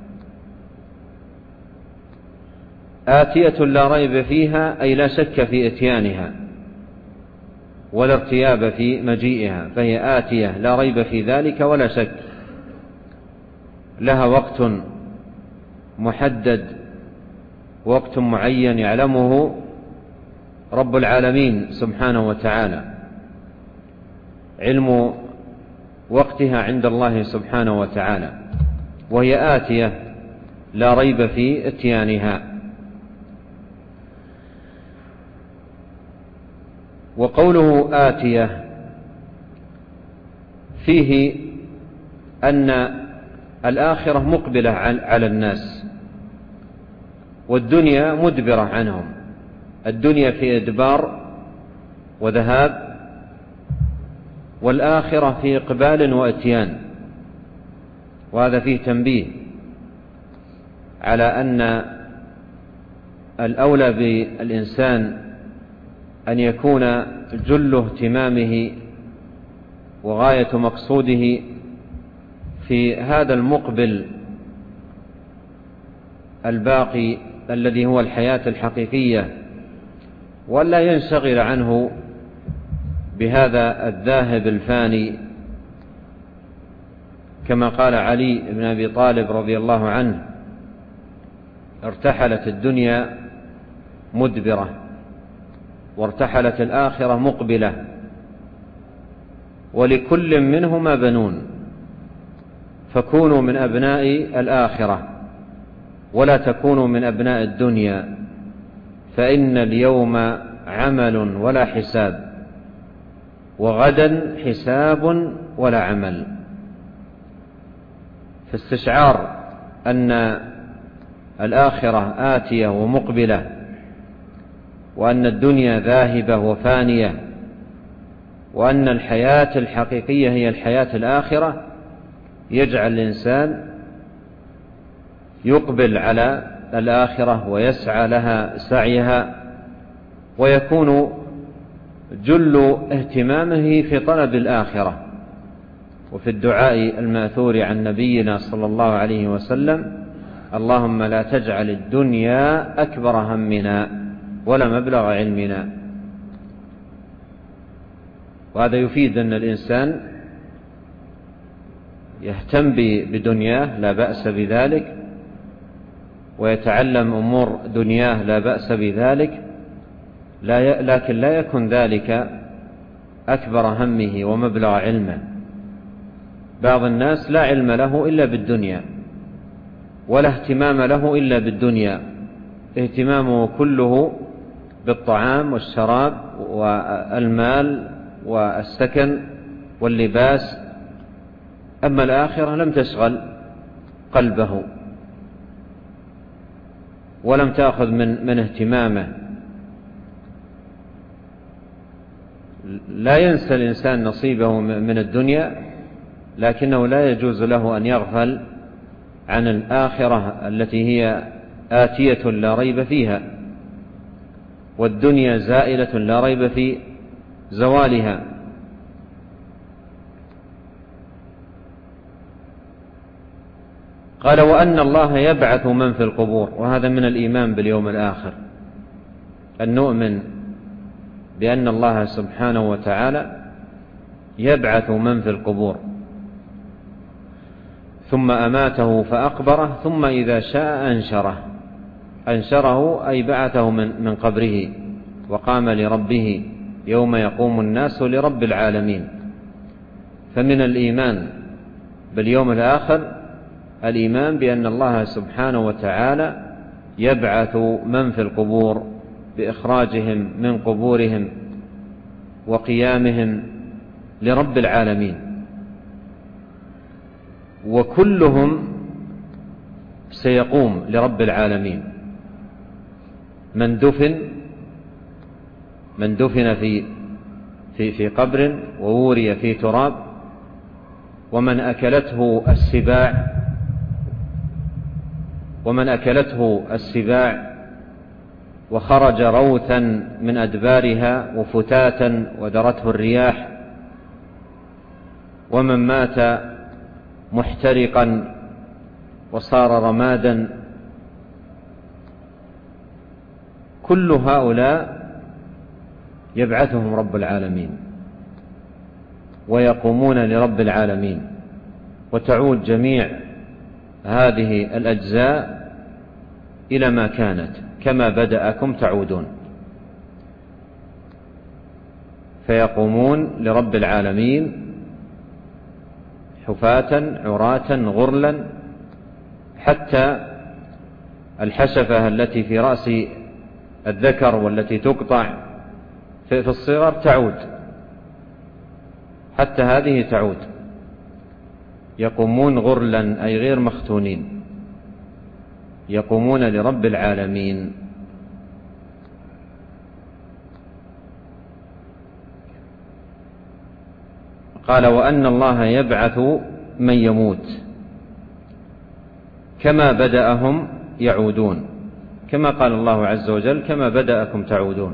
آتية لا ريب فيها أي لا شك في إتيانها ولا ارتياب في مجيئها، فهي آتية لا ريب في ذلك ولا شك، لها وقت محدد، وقت معين يعلمه رب العالمين سبحانه وتعالى. علم وقتها عند الله سبحانه وتعالى، وهي آتية لا ريب في اتيانها. وقوله آتية فيه أن الآخرة مقبلة على الناس، والدنيا مدبرة عنهم. الدنيا في إدبار وذهاب، والآخرة في إقبال وإتيان. وهذا فيه تنبيه على أن الأولى بالإنسان أن يكون جل اهتمامه وغاية مقصوده في هذا المقبل الباقي الذي هو الحياة الحقيقية، ولا ينشغل عنه بهذا الذاهب الفاني، كما قال علي بن أبي طالب رضي الله عنه: ارتحلت الدنيا مدبرة، وارتحلت الآخرة مقبلة، ولكل منهما بنون، فكونوا من أبناء الآخرة ولا تكونوا من أبناء الدنيا، فإن اليوم عمل ولا حساب، وغدا حساب ولا عمل. فاستشعار أن الآخرة آتية ومقبلة، وأن الدنيا ذاهبة وفانية، وأن الحياة الحقيقية هي الحياة الآخرة، يجعل الإنسان يقبل على الآخرة ويسعى لها سعيها، ويكون جل اهتمامه في طلب الآخرة. وفي الدعاء الماثور عن نبينا صلى الله عليه وسلم: اللهم لا تجعل الدنيا أكبر همنا ولا مبلغ علمنا. وهذا يفيد أن الإنسان يهتم بدنياه، لا بأس بذلك، ويتعلم أمور دنياه، لا بأس بذلك، لكن لا يكن ذلك أكبر همه ومبلغ علمه. بعض الناس لا علم له إلا بالدنيا، ولا اهتمام له إلا بالدنيا، اهتمامه كله بالطعام والشراب والمال والسكن واللباس، أما الآخرة لم تشغل قلبه ولم تأخذ من, من اهتمامه. لا ينسى الإنسان نصيبه من الدنيا، لكنه لا يجوز له أن يغفل عن الآخرة التي هي آتية لا ريب فيها، والدنيا زائلة لا ريب في زوالها. قال: وأن الله يبعث من في القبور. وهذا من الإيمان باليوم الآخر، أن نؤمن بأن الله سبحانه وتعالى يبعث من في القبور، ثم أماته فأقبره، ثم إذا شاء أنشره. أنشره أي بعثه من, من قبره، وقام لربه يوم يقوم الناس لرب العالمين. فمن الإيمان باليوم الآخر الإيمان بأن الله سبحانه وتعالى يبعث من في القبور بإخراجهم من قبورهم وقيامهم لرب العالمين، وكلهم سيقوم لرب العالمين. من دفن من دفن في في في قبر ووري في تراب، ومن أكلته السباع ومن أكلته السباع وخرج روثا من أدبارها وفتاتا ودرته الرياح، ومن مات محترقا وصار رمادا، كل هؤلاء يبعثهم رب العالمين ويقومون لرب العالمين، وتعود جميع هذه الأجزاء إلى ما كانت كما بدأكم تعودون، فيقومون لرب العالمين حفاة عراة غرلا، حتى الحشفة التي في رأس الذكر والتي تقطع في الصغر تعود، حتى هذه تعود. يقومون غرلا أي غير مختونين، يقومون لرب العالمين. قال: وأن الله يبعث من يموت كما بدأهم يعودون، كما قال الله عز وجل: كما بدأكم تعودون،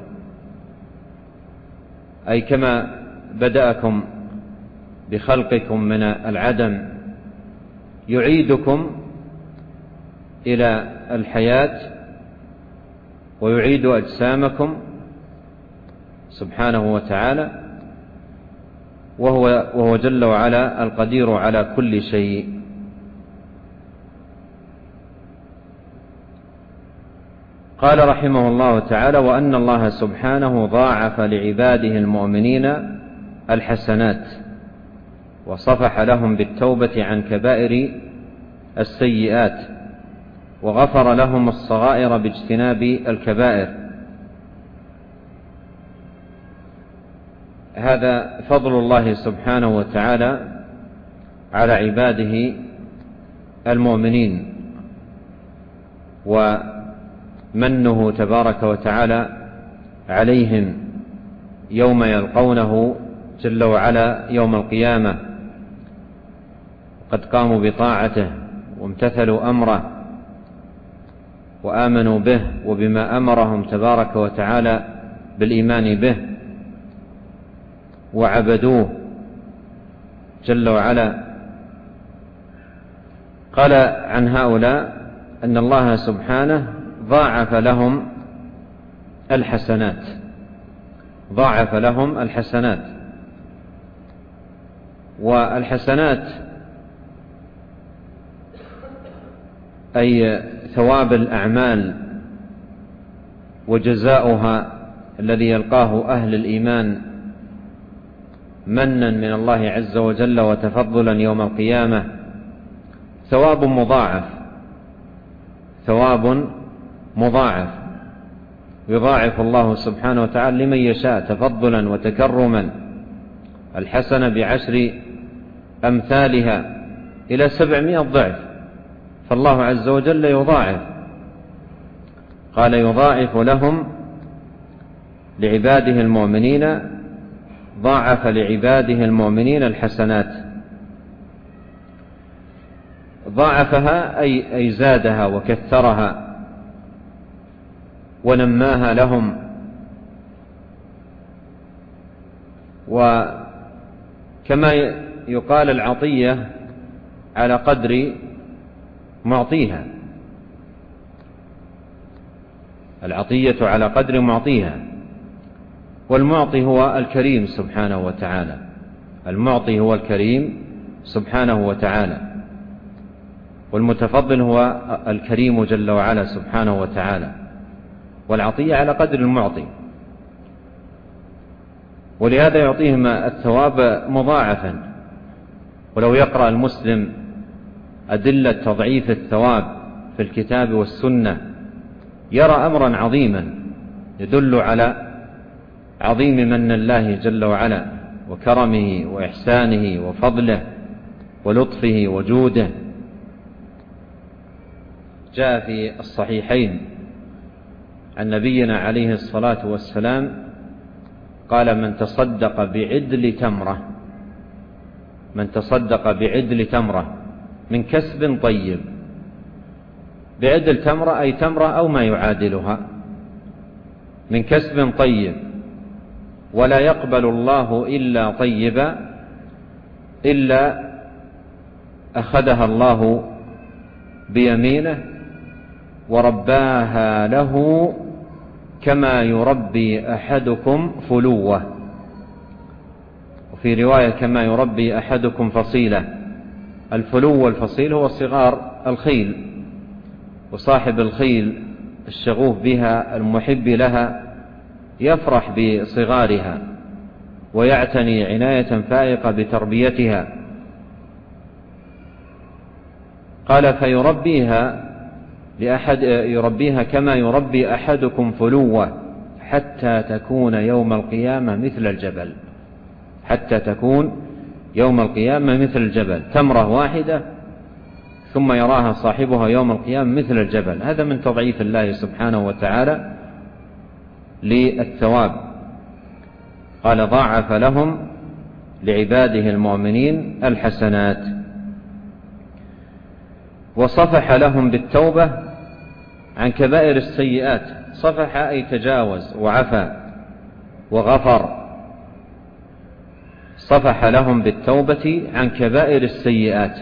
أي كما بدأكم بخلقكم من العدم يعيدكم إلى الحياة ويعيد أجسامكم سبحانه وتعالى، وهو, وهو جل وعلا القدير على كل شيء. قال رحمه الله تعالى: وأن الله سبحانه ضاعف لعباده المؤمنين الحسنات، وصفح لهم بالتوبة عن كبائر السيئات، وغفر لهم الصغائر باجتناب الكبائر. هذا فضل الله سبحانه وتعالى على عباده المؤمنين، ومنه تبارك وتعالى عليهم يوم يلقونه جل وعلا يوم القيامة، قد قاموا بطاعته وامتثلوا أمره وآمنوا به وبما أمرهم تبارك وتعالى بالإيمان به وعبدوه جل وعلا. قال عن هؤلاء أن الله سبحانه ضاعف لهم الحسنات ضاعف لهم الحسنات والحسنات أي ثواب الأعمال وجزاؤها الذي يلقاه أهل الإيمان منا من الله عز وجل وتفضلا يوم القيامة ثواب مضاعف ثواب مضاعف يضاعف الله سبحانه وتعالى لمن يشاء تفضلا وتكرما. الحسنة بعشر أمثالها إلى سبعمائة ضعف، فالله عز وجل يضاعف. قال يضاعف لهم لعباده المؤمنين، ضاعف لعباده المؤمنين الحسنات. ضاعفها أي, أي زادها وكثرها ونماها لهم. وكما يقال العطية على قدر معطيها، العطية على قدر معطيها، والمعطي هو الكريم سبحانه وتعالى، المعطي هو الكريم سبحانه وتعالى، والمتفضل هو الكريم جل وعلا سبحانه وتعالى، والعطية على قدر المعطي، ولهذا يعطيهم الثواب مضاعفا. ولو يقرأ المسلم أدلة تضعيف الثواب في الكتاب والسنة يرى أمرا عظيما يدل على عظيم من الله جل وعلا وكرمه وإحسانه وفضله ولطفه وجوده. جاء في الصحيحين عن نبينا عليه الصلاة والسلام قال من تصدق بعدل تمرة من تصدق بعدل تمرة من كسب طيب. بعدل تمرة أي تمرة أو ما يعادلها من كسب طيب، ولا يقبل الله إلا طيبا إلا أخذها الله بيمينه ورباها له كما يربي أحدكم فلوة، وفي رواية كما يربي أحدكم فصيلة. الفلو والفصيل هو صغار الخيل، وصاحب الخيل الشغوف بها المحب لها يفرح بصغارها ويعتني عناية فائقة بتربيتها. قال فيربيها لأحد يربيها كما يربي أحدكم فلوة حتى تكون يوم القيامة مثل الجبل حتى تكون يوم القيامة مثل الجبل. تمرة واحدة ثم يراها صاحبها يوم القيامة مثل الجبل. هذا من تضعيف الله سبحانه وتعالى للثواب. قال ضاعف لهم لعباده المؤمنين الحسنات، وصفح لهم بالتوبة عن كبائر السيئات. صفح أي تجاوز وعفى وغفر. صفح لهم بالتوبة عن كبائر السيئات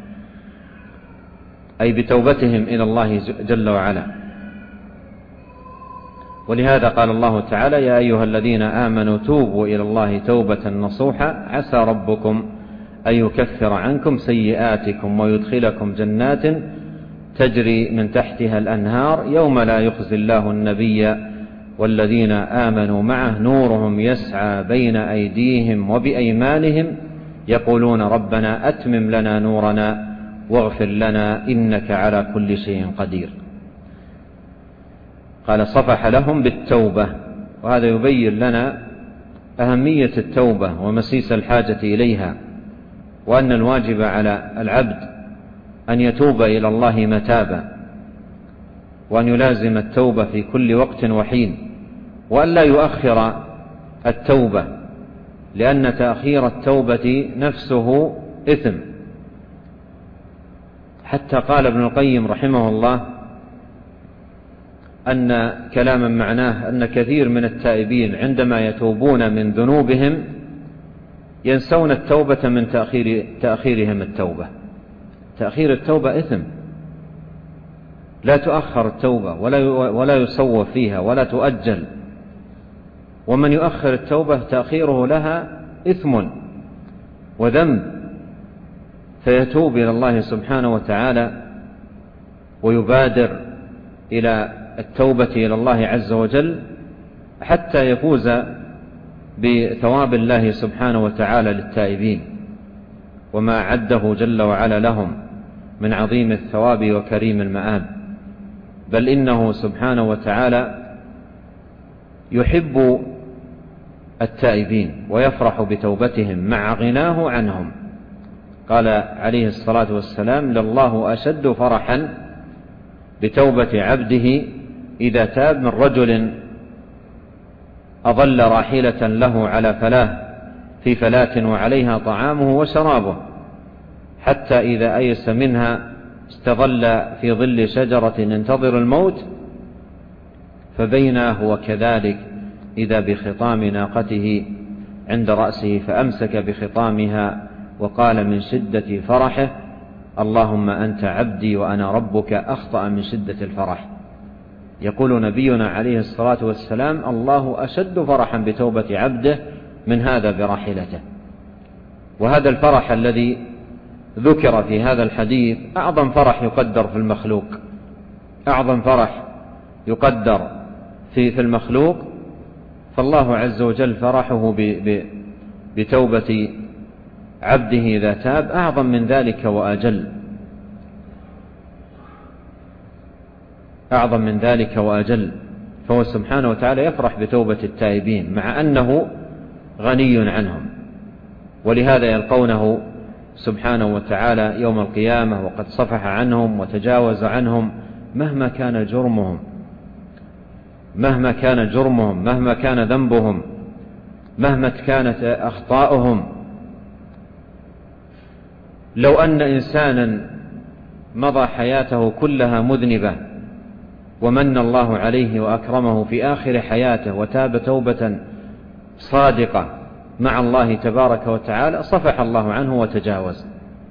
أي بتوبتهم إلى الله جل وعلا. ولهذا قال الله تعالى يا أيها الذين آمنوا توبوا إلى الله توبة نصوحا عسى ربكم أن يكفر عنكم سيئاتكم ويدخلكم جنات تجري من تحتها الأنهار يوم لا يخزي الله النبي والذين آمنوا معه نورهم يسعى بين أيديهم وبأيمانهم يقولون ربنا أتمم لنا نورنا واغفر لنا إنك على كل شيء قدير. قال صفح لهم بالتوبة، وهذا يبين لنا أهمية التوبة ومسيس الحاجة إليها، وأن الواجب على العبد أن يتوب إلى الله متابا، وأن يلازم التوبة في كل وقت وحين، وأن لا يؤخر التوبة، لأن تأخير التوبة نفسه إثم. حتى قال ابن القيم رحمه الله أن كلاما معناه أن كثير من التائبين عندما يتوبون من ذنوبهم ينسون التوبة من تأخير تأخيرهم التوبة. تأخير التوبة إثم، لا تؤخر التوبة ولا ولا يصوب فيها ولا تؤجل، ومن يؤخر التوبة تأخيره لها إثم وذنب، فيتوب إلى الله سبحانه وتعالى ويبادر إلى التوبة إلى الله عز وجل حتى يفوز بثواب الله سبحانه وتعالى للتائبين وما عده جل وعلا لهم من عظيم الثواب وكريم المآب. بل إنه سبحانه وتعالى يحب التائبين ويفرح بتوبتهم مع غناه عنهم. قال عليه الصلاة والسلام: لله أشد فرحا بتوبة عبده إذا تاب من رجل أظل راحلة له على فلاة في فلاة وعليها طعامه وشرابه، حتى إذا أيس منها استظل في ظل شجرة ينتظر الموت، فبينا هو كذلك إذا بخطام ناقته عند رأسه فأمسك بخطامها وقال من شدة فرحه: اللهم أنت عبدي وأنا ربك، أخطأ من شدة الفرح. يقول نبينا عليه الصلاة والسلام: الله أشد فرحا بتوبة عبده من هذا براحلته. وهذا الفرح الذي ذكر في هذا الحديث أعظم فرح يقدر في المخلوق، أعظم فرح يقدر في في المخلوق، فالله عز وجل فرحه بتوبة عبده إذا تاب أعظم من ذلك وأجل، أعظم من ذلك وأجل. فهو سبحانه وتعالى يفرح بتوبة التائبين مع أنه غني عنهم، ولهذا يلقونه سبحانه وتعالى يوم القيامة وقد صفح عنهم وتجاوز عنهم مهما كان جرمهم، مهما كان جرمهم، مهما كان ذنبهم، مهما كانت أخطاؤهم. لو أن إنسانا مضى حياته كلها مذنبة ومن الله عليه وأكرمه في آخر حياته وتاب توبة صادقة مع الله تبارك وتعالى، صفح الله عنه وتجاوز.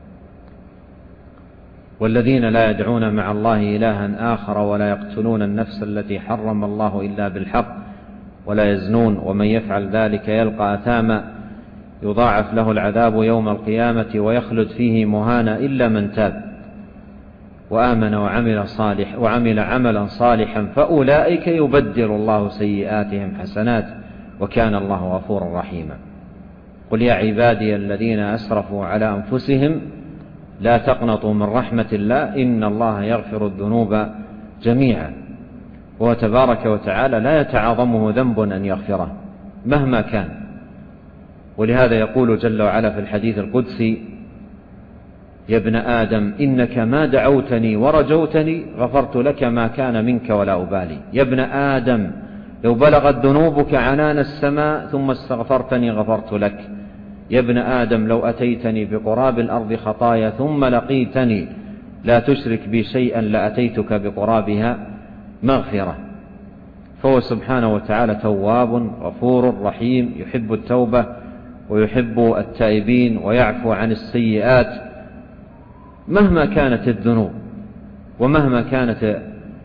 والذين لا يدعون مع الله إلها آخر ولا يقتلون النفس التي حرم الله إلا بالحق ولا يزنون ومن يفعل ذلك يلقى أثاما يضاعف له العذاب يوم القيامة ويخلد فيه مهانا إلا من تاب وآمن وعمل صالح وعمل عملا صالحا فأولئك يبدل الله سيئاتهم حسنات وكان الله غفورا رحيما. قل يا عبادي الذين أسرفوا على أنفسهم لا تقنطوا من رحمة الله إن الله يغفر الذنوب جميعا. وهو تبارك وتعالى لا يتعاظمه ذنب أن يغفره مهما كان. ولهذا يقول جل وعلا في الحديث القدسي: يا ابن آدم إنك ما دعوتني ورجوتني غفرت لك ما كان منك ولا أبالي. يا ابن آدم لو بلغت ذنوبك عنان السماء ثم استغفرتني غفرت لك. يا ابن آدم لو أتيتني بقراب الأرض خطايا ثم لقيتني لا تشرك بي شيئا لأتيتك بقرابها مغفرة. فهو سبحانه وتعالى تواب غفور رحيم، يحب التوبة ويحب التائبين ويعفو عن السيئات مهما كانت الذنوب ومهما كانت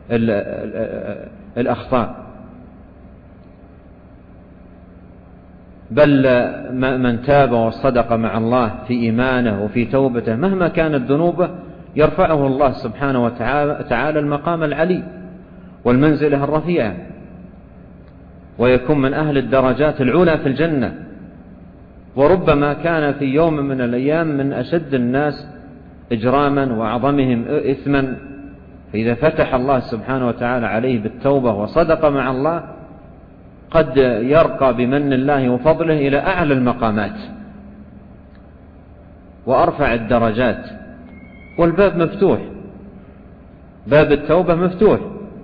الأخطاء. بل من تاب وصدق مع الله في إيمانه وفي توبته مهما كانت ذنوبه يرفعه الله سبحانه وتعالى المقام العلي والمنزلة الرفيعة، ويكون من أهل الدرجات العلى في الجنة. وربما كان في يوم من الأيام من أشد الناس إجراما وأعظمهم إثما، فإذا فتح الله سبحانه وتعالى عليه بالتوبة وصدق مع الله قد يرقى بمن الله وفضله إلى أعلى المقامات وأرفع الدرجات. والباب مفتوح، باب التوبة مفتوح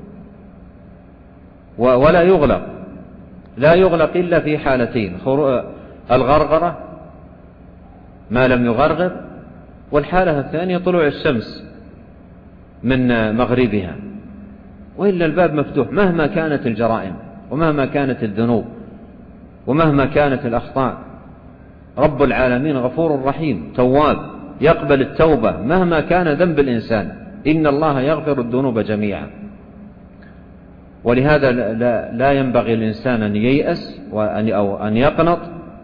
ولا يغلق، لا يغلق إلا في حالتين: الغرغرة ما لم يغرغر، والحالة الثانية طلوع الشمس من مغربها. وإلا الباب مفتوح مهما كانت الجرائم ومهما كانت الذنوب ومهما كانت الأخطاء. رب العالمين غفور رحيم تواب يقبل التوبة مهما كان ذنب الإنسان، إن الله يغفر الذنوب جميعا. ولهذا لا ينبغي الإنسان أن ييأس أو أن يقنط،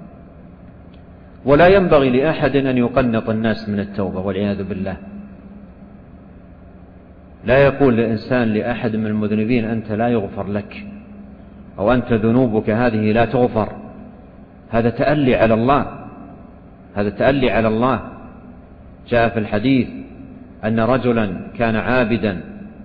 ولا ينبغي لأحد أن يقنط الناس من التوبة والعياذ بالله. لا يقول الإنسان لأحد من المذنبين أنت لا يغفر لك أو أنت ذنوبك هذه لا تغفر، هذا تألي على الله، هذا تألي على الله. جاء في الحديث أن رجلا كان عابدا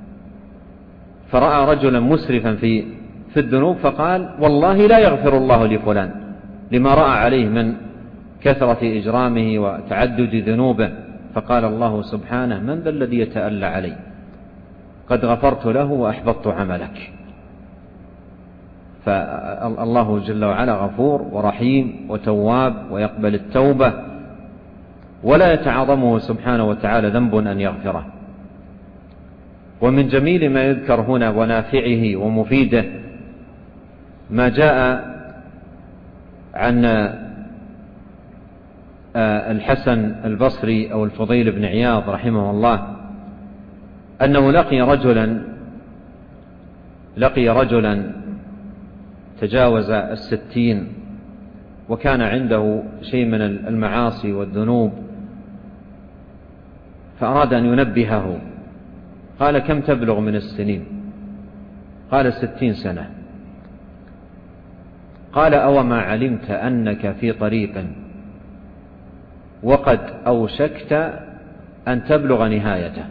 فرأى رجلا مسرفا في في الذنوب فقال والله لا يغفر الله لفلان، لما رأى عليه من كثرة إجرامه وتعدد ذنوبه. فقال الله سبحانه من ذا الذي يتألى علي، قد غفرت له وأحبطت عملك. فالله جل وعلا غفور ورحيم وتواب ويقبل التوبة، ولا يتعاظمه سبحانه وتعالى ذنب أن يغفره. ومن جميل ما يذكر هنا ونافعه ومفيده ما جاء عن الحسن البصري أو الفضيل بن عياض رحمه الله أنه لقي رجلا لقي رجلا تجاوز الستين وكان عنده شيء من المعاصي والذنوب، فأراد أن ينبهه. قال كم تبلغ من السنين؟ قال ستين سنة. قال أو ما علمت أنك في طريق وقد أوشكت أن تبلغ نهايته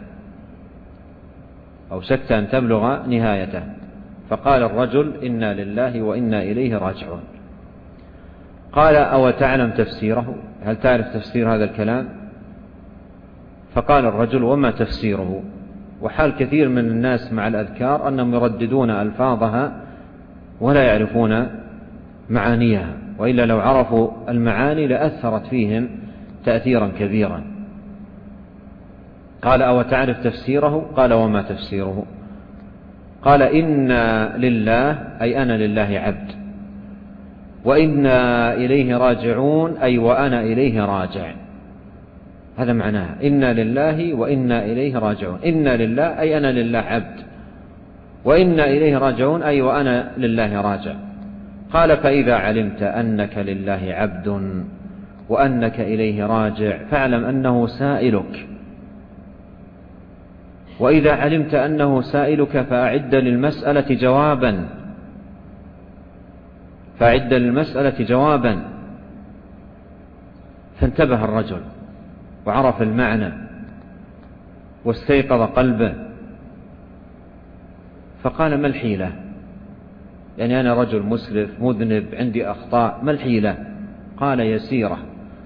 أوشكت أن تبلغ نهايته فقال الرجل إنا لله وإنا إليه راجعون. قال أو تعلم تفسيره، هل تعرف تفسير هذا الكلام؟ فقال الرجل وما تفسيره؟ وحال كثير من الناس مع الأذكار أنهم يرددون ألفاظها ولا يعرفون معانيها، وإلا لو عرفوا المعاني لأثرت فيهم تأثيرا كبيرا. قال أو تعرف تفسيره؟ قال وما تفسيره؟ قال إنا لله أي أنا لله عبد، وإنا إليه راجعون أي وأنا إليه راجع. هذا معناها إنا لله وإنا إليه راجعون. إنا لله أي أنا لله عبد، وإنا إليه راجعون أي وأنا لله راجع. قال فإذا علمت أنك لله عبد وأنك إليه راجع فاعلم أنه سائلك، وإذا علمت أنه سائلك فأعد للمسألة جوابا فأعد للمسألة جوابا. فانتبه الرجل وعرف المعنى واستيقظ قلبه، فقال ما الحيلة؟ يعني أنا رجل مسرف مذنب عندي أخطاء، ما الحيلة؟ قال يسيرة.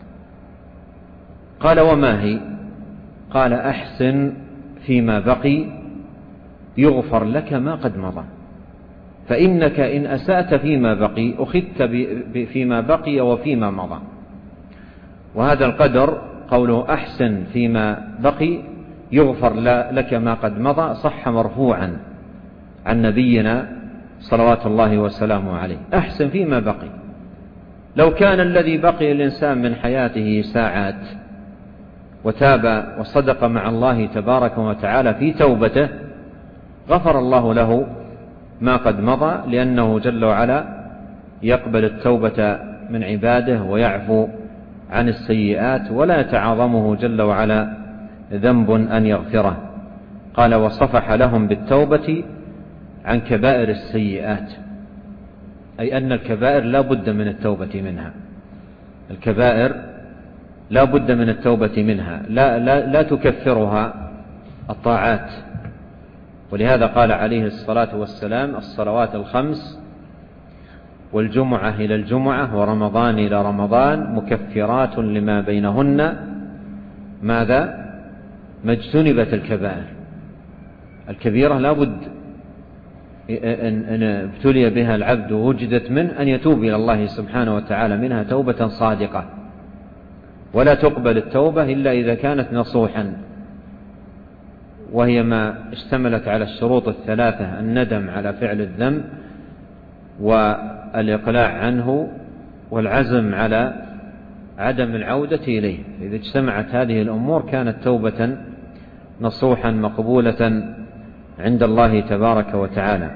قال وما هي؟ قال أحسن فيما بقي يغفر لك ما قد مضى، فإنك إن أسأت فيما بقي أخذت فيما بقي وفيما مضى. وهذا القدر قوله أحسن فيما بقي يغفر لك ما قد مضى صح مرفوعا عن نبينا صلوات الله وسلامه عليه. أحسن فيما بقي، لو كان الذي بقي الإنسان من حياته ساعات وتاب وصدق مع الله تبارك وتعالى في توبته غفر الله له ما قد مضى، لأنه جل وعلا يقبل التوبة من عباده ويعفو عن السيئات، ولا يتعاظمه جل وعلا ذنب أن يغفره. قال وصفح لهم بالتوبة عن كبائر السيئات، أي أن الكبائر لا بد من التوبة منها، الكبائر لا بد من التوبة منها، لا, لا, لا تكفرها الطاعات. ولهذا قال عليه الصلاة والسلام الصلوات الخمس والجمعة إلى الجمعة ورمضان إلى رمضان مكفرات لما بينهن ماذا؟ ما اجتنبت الكبائر. الكبيرة لا بد أن ابتلي بها العبد ووجدت منه أن يتوب إلى الله سبحانه وتعالى منها توبة صادقة، ولا تقبل التوبة إلا إذا كانت نصوحا. وهي ما اشتملت على الشروط الثلاثة: الندم على فعل الذنب، والإقلاع عنه، والعزم على عدم العودة إليه. إذا اجتمعت هذه الأمور كانت توبة نصوحا مقبولة عند الله تبارك وتعالى.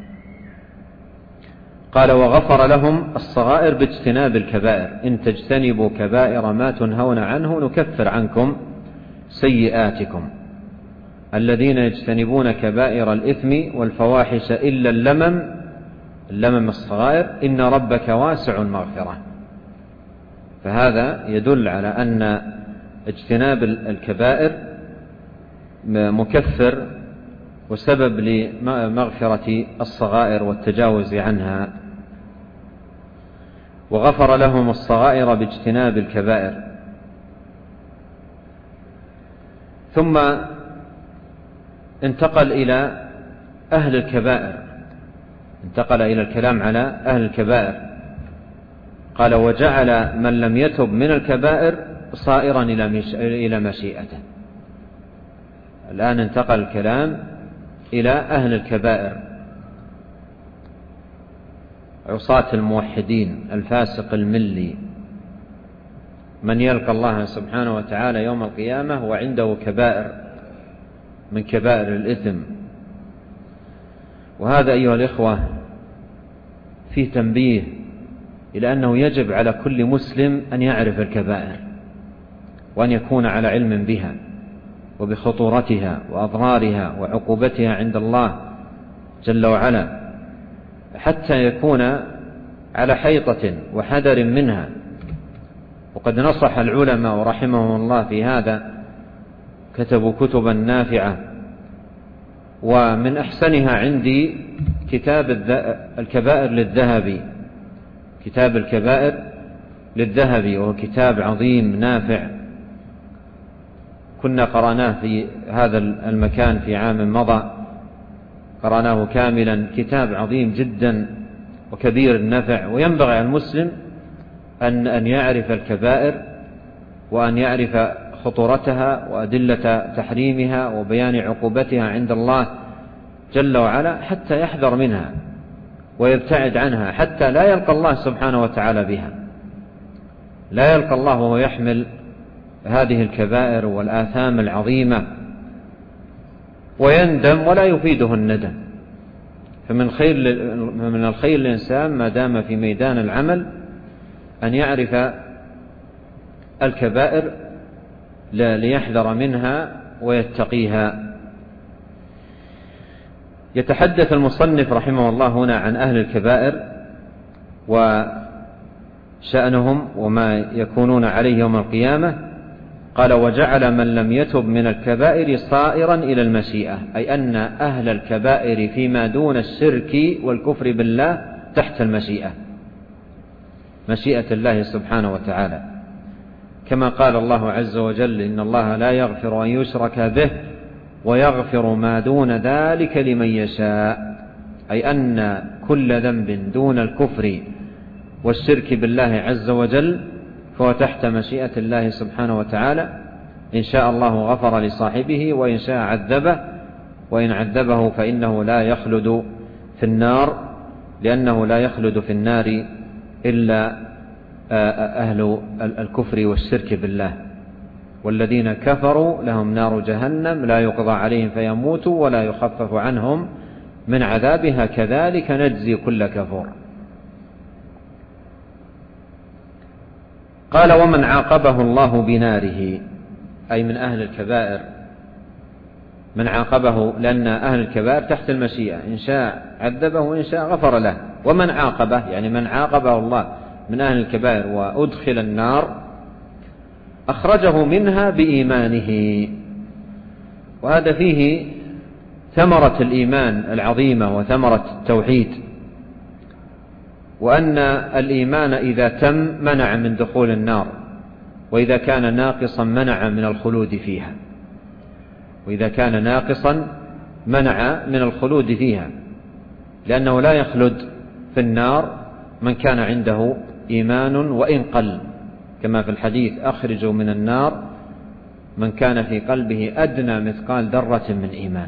قال: وغفر لهم الصغائر باجتناب الكبائر، إن تجتنبوا كبائر ما تنهون عنه نكفر عنكم سيئاتكم. الذين يجتنبون كبائر الإثم والفواحش إلا اللمم، اللمم الصغائر، إن ربك واسع المغفرة. فهذا يدل على أن اجتناب الكبائر مكفر وسبب لمغفرة الصغائر والتجاوز عنها. وغفر لهم الصغائر باجتناب الكبائر. ثم انتقل إلى أهل الكبائر، انتقل إلى الكلام على أهل الكبائر. قال: وجعل من لم يتب من الكبائر صائرا إلى مشيئته. الآن انتقل الكلام إلى أهل الكبائر، عصاة الموحدين، الفاسق الملي، من يلقى الله سبحانه وتعالى يوم القيامة وعنده كبائر من كبائر الإثم. وهذا أيها الإخوة فيه تنبيه إلى أنه يجب على كل مسلم أن يعرف الكبائر، وأن يكون على علم بها وبخطورتها وأضرارها وعقوبتها عند الله جل وعلا، حتى يكون على حيطة وحذر منها. وقد نصح العلماء ورحمهم الله في هذا، كتبوا كتبا نافعة، ومن أحسنها عندي كتاب الكبائر للذهبي، كتاب الكبائر للذهبي، وهو كتاب عظيم نافع، كنا قرأناه في هذا المكان في عام مضى، قرأناه كاملا. كتاب عظيم جدا وكبير النفع، وينبغي على المسلم أن أن يعرف الكبائر، وأن يعرف خطورتها وأدلة تحريمها وبيان عقوبتها عند الله جل وعلا، حتى يحذر منها ويبتعد عنها، حتى لا يلقى الله سبحانه وتعالى بها، لا يلقى الله وهو يحمل هذه الكبائر والآثام العظيمة ويندم ولا يفيده الندم. فمن خير من الخير الإنسان ما دام في ميدان العمل أن يعرف الكبائر ليحذر منها ويتقيها. يتحدث المصنف رحمه الله هنا عن أهل الكبائر وشأنهم وما يكونون عليه يوم القيامة. قال: وجعل من لم يتب من الكبائر صائرا إلى المشيئة، أي أن أهل الكبائر فيما دون الشرك والكفر بالله تحت المشيئة، مشيئة الله سبحانه وتعالى، كما قال الله عز وجل: إن الله لا يغفر أن يشرك به ويغفر ما دون ذلك لمن يشاء، أي أن كل ذنب دون الكفر والشرك بالله عز وجل فهو تحت مشيئة الله سبحانه وتعالى. إن شاء الله غفر لصاحبه، وإن شاء عذبه، وإن عذبه فإنه لا يخلد في النار، لأنه لا يخلد في النار إلا أهل الكفر والشرك بالله. والذين كفروا لهم نار جهنم لا يقضى عليهم فيموتوا ولا يخفف عنهم من عذابها كذلك نجزي كل كفور. قال: ومن عاقبه الله بناره، أي من أهل الكبائر، من عاقبه، لأن أهل الكبائر تحت المشيئة، إن شاء عذبه وإن شاء غفر له. ومن عاقبه يعني من عاقبه الله من أهل الكبائر وأدخل النار أخرجه منها بإيمانه. وهذا فيه ثمرة الإيمان العظيمة وثمرة التوحيد، وأن الإيمان إذا تم منع من دخول النار، وإذا كان ناقصا منع من الخلود فيها، وإذا كان ناقصا منع من الخلود فيها، لأنه لا يخلد في النار من كان عنده إيمان وإن قل، كما في الحديث: أخرجوا من النار من كان في قلبه أدنى مثقال ذرة من إيمان.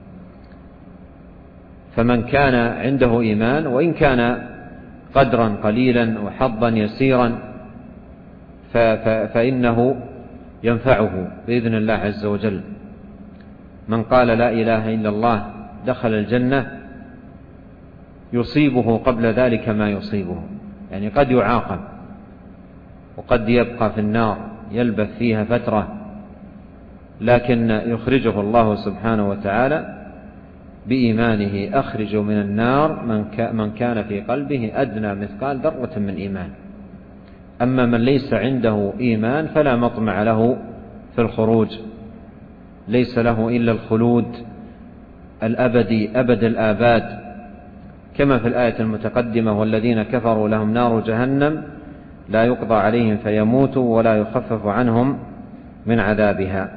فمن كان عنده إيمان وإن كان قدرا قليلا وحظا يسيرا فإنه ينفعه بإذن الله عز وجل. من قال لا إله إلا الله دخل الجنة يصيبه قبل ذلك ما يصيبه، يعني قد يعاقب وقد يبقى في النار يلبث فيها فترة، لكن يخرجه الله سبحانه وتعالى بإيمانه. أخرج من النار من كان في قلبه أدنى مثقال ذرة من إيمان. أما من ليس عنده إيمان فلا مطمع له في الخروج، ليس له إلا الخلود الأبدي أبد الآباد، كما في الآية المتقدمة: والذين كفروا لهم نار جهنم لا يقضى عليهم فيموتوا ولا يخفف عنهم من عذابها.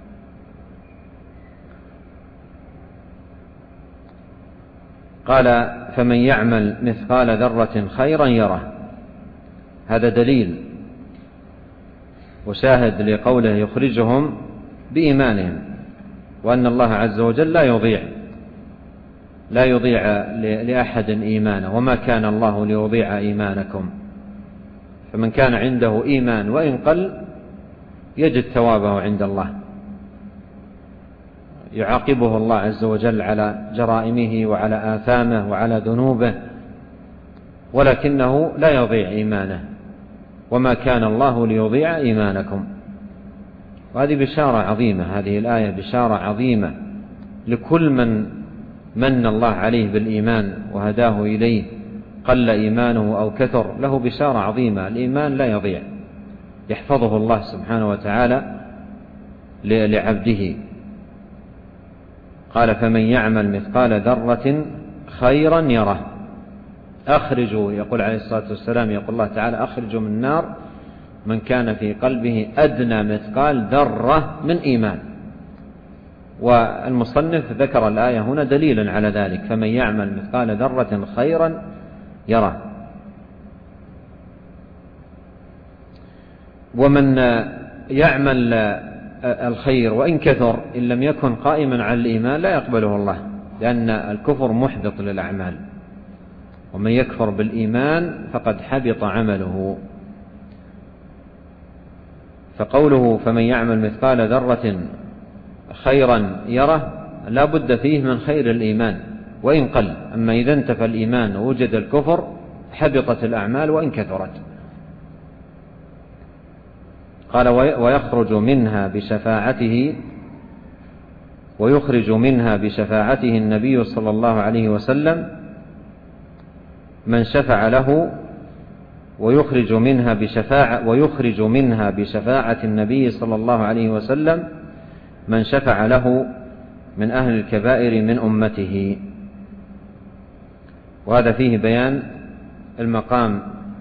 قال: فمن يعمل مثقال ذرة خيرا يره. هذا دليل وشاهد لقوله يخرجهم بإيمانهم، وأن الله عز وجل لا يضيع لا يضيع لأحد إيمانه، وما كان الله ليضيع إيمانكم. فمن كان عنده إيمان وإن قل يجد ثوابه عند الله، يعاقبه الله عز وجل على جرائمه وعلى آثامه وعلى ذنوبه، ولكنه لا يضيع إيمانه. وما كان الله ليضيع إيمانكم. وهذه بشارة عظيمة، هذه الآية بشارة عظيمة لكل من من الله عليه بالإيمان وهداه إليه، قل إيمانه أو كثر، له بشارة عظيمة. الإيمان لا يضيع، يحفظه الله سبحانه وتعالى لعبده. قال: فمن يعمل مثقال ذرة خيرا يره. أخرجوا، يقول عليه الصلاة والسلام، يقول الله تعالى: أخرجوا من النار من كان في قلبه أدنى مثقال ذرة من إيمان. والمصنف ذكر الآية هنا دليلا على ذلك: فمن يعمل مثقال ذرة خيرا يره. ومن يعمل الخير وإن كثر إن لم يكن قائما على الإيمان لا يقبله الله، لأن الكفر محبط للأعمال، ومن يكفر بالإيمان فقد حبط عمله. فقوله فمن يعمل مثقال ذرة خيرا يره لا بد فيه من خير الإيمان وإن قل. أما إذا انتفى الإيمان ووجد الكفر حبطت الأعمال وإن كثرت. قال: ويخرج منها بشفاعته ويخرج منها بشفاعته النبي صلى الله عليه وسلم من شفع له، ويخرج منها بشفاعة ويخرج منها بشفاعة النبي صلى الله عليه وسلم من شفع له من أهل الكبائر من أمته. وهذا فيه بيان المقام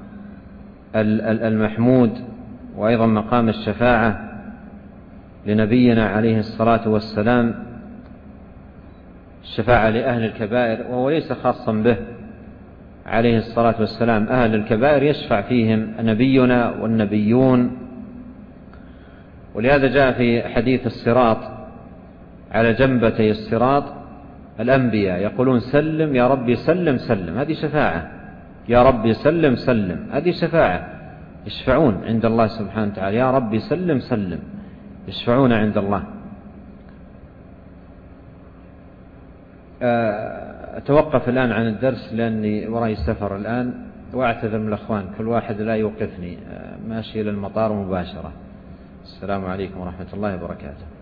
المحمود، وأيضا مقام الشفاعة لنبينا عليه الصلاة والسلام، الشفاعة لأهل الكبائر، وهو ليس خاصا به عليه الصلاة والسلام. أهل الكبائر يشفع فيهم نبينا والنبيون. ولهذا جاء في حديث الصراط على جنبتي الصراط الأنبياء يقولون: سلم يا ربي سلم سلم، هذه شفاعة. يا ربي سلم سلم، هذه شفاعة، يشفعون عند الله سبحانه وتعالى. يا ربي سلم سلم، يشفعون عند الله. أتوقف الآن عن الدرس لأني وراي سفر الآن، وأعتذر من الأخوان، كل واحد لا يوقفني، ماشي إلى المطار مباشرة. السلام عليكم ورحمة الله وبركاته.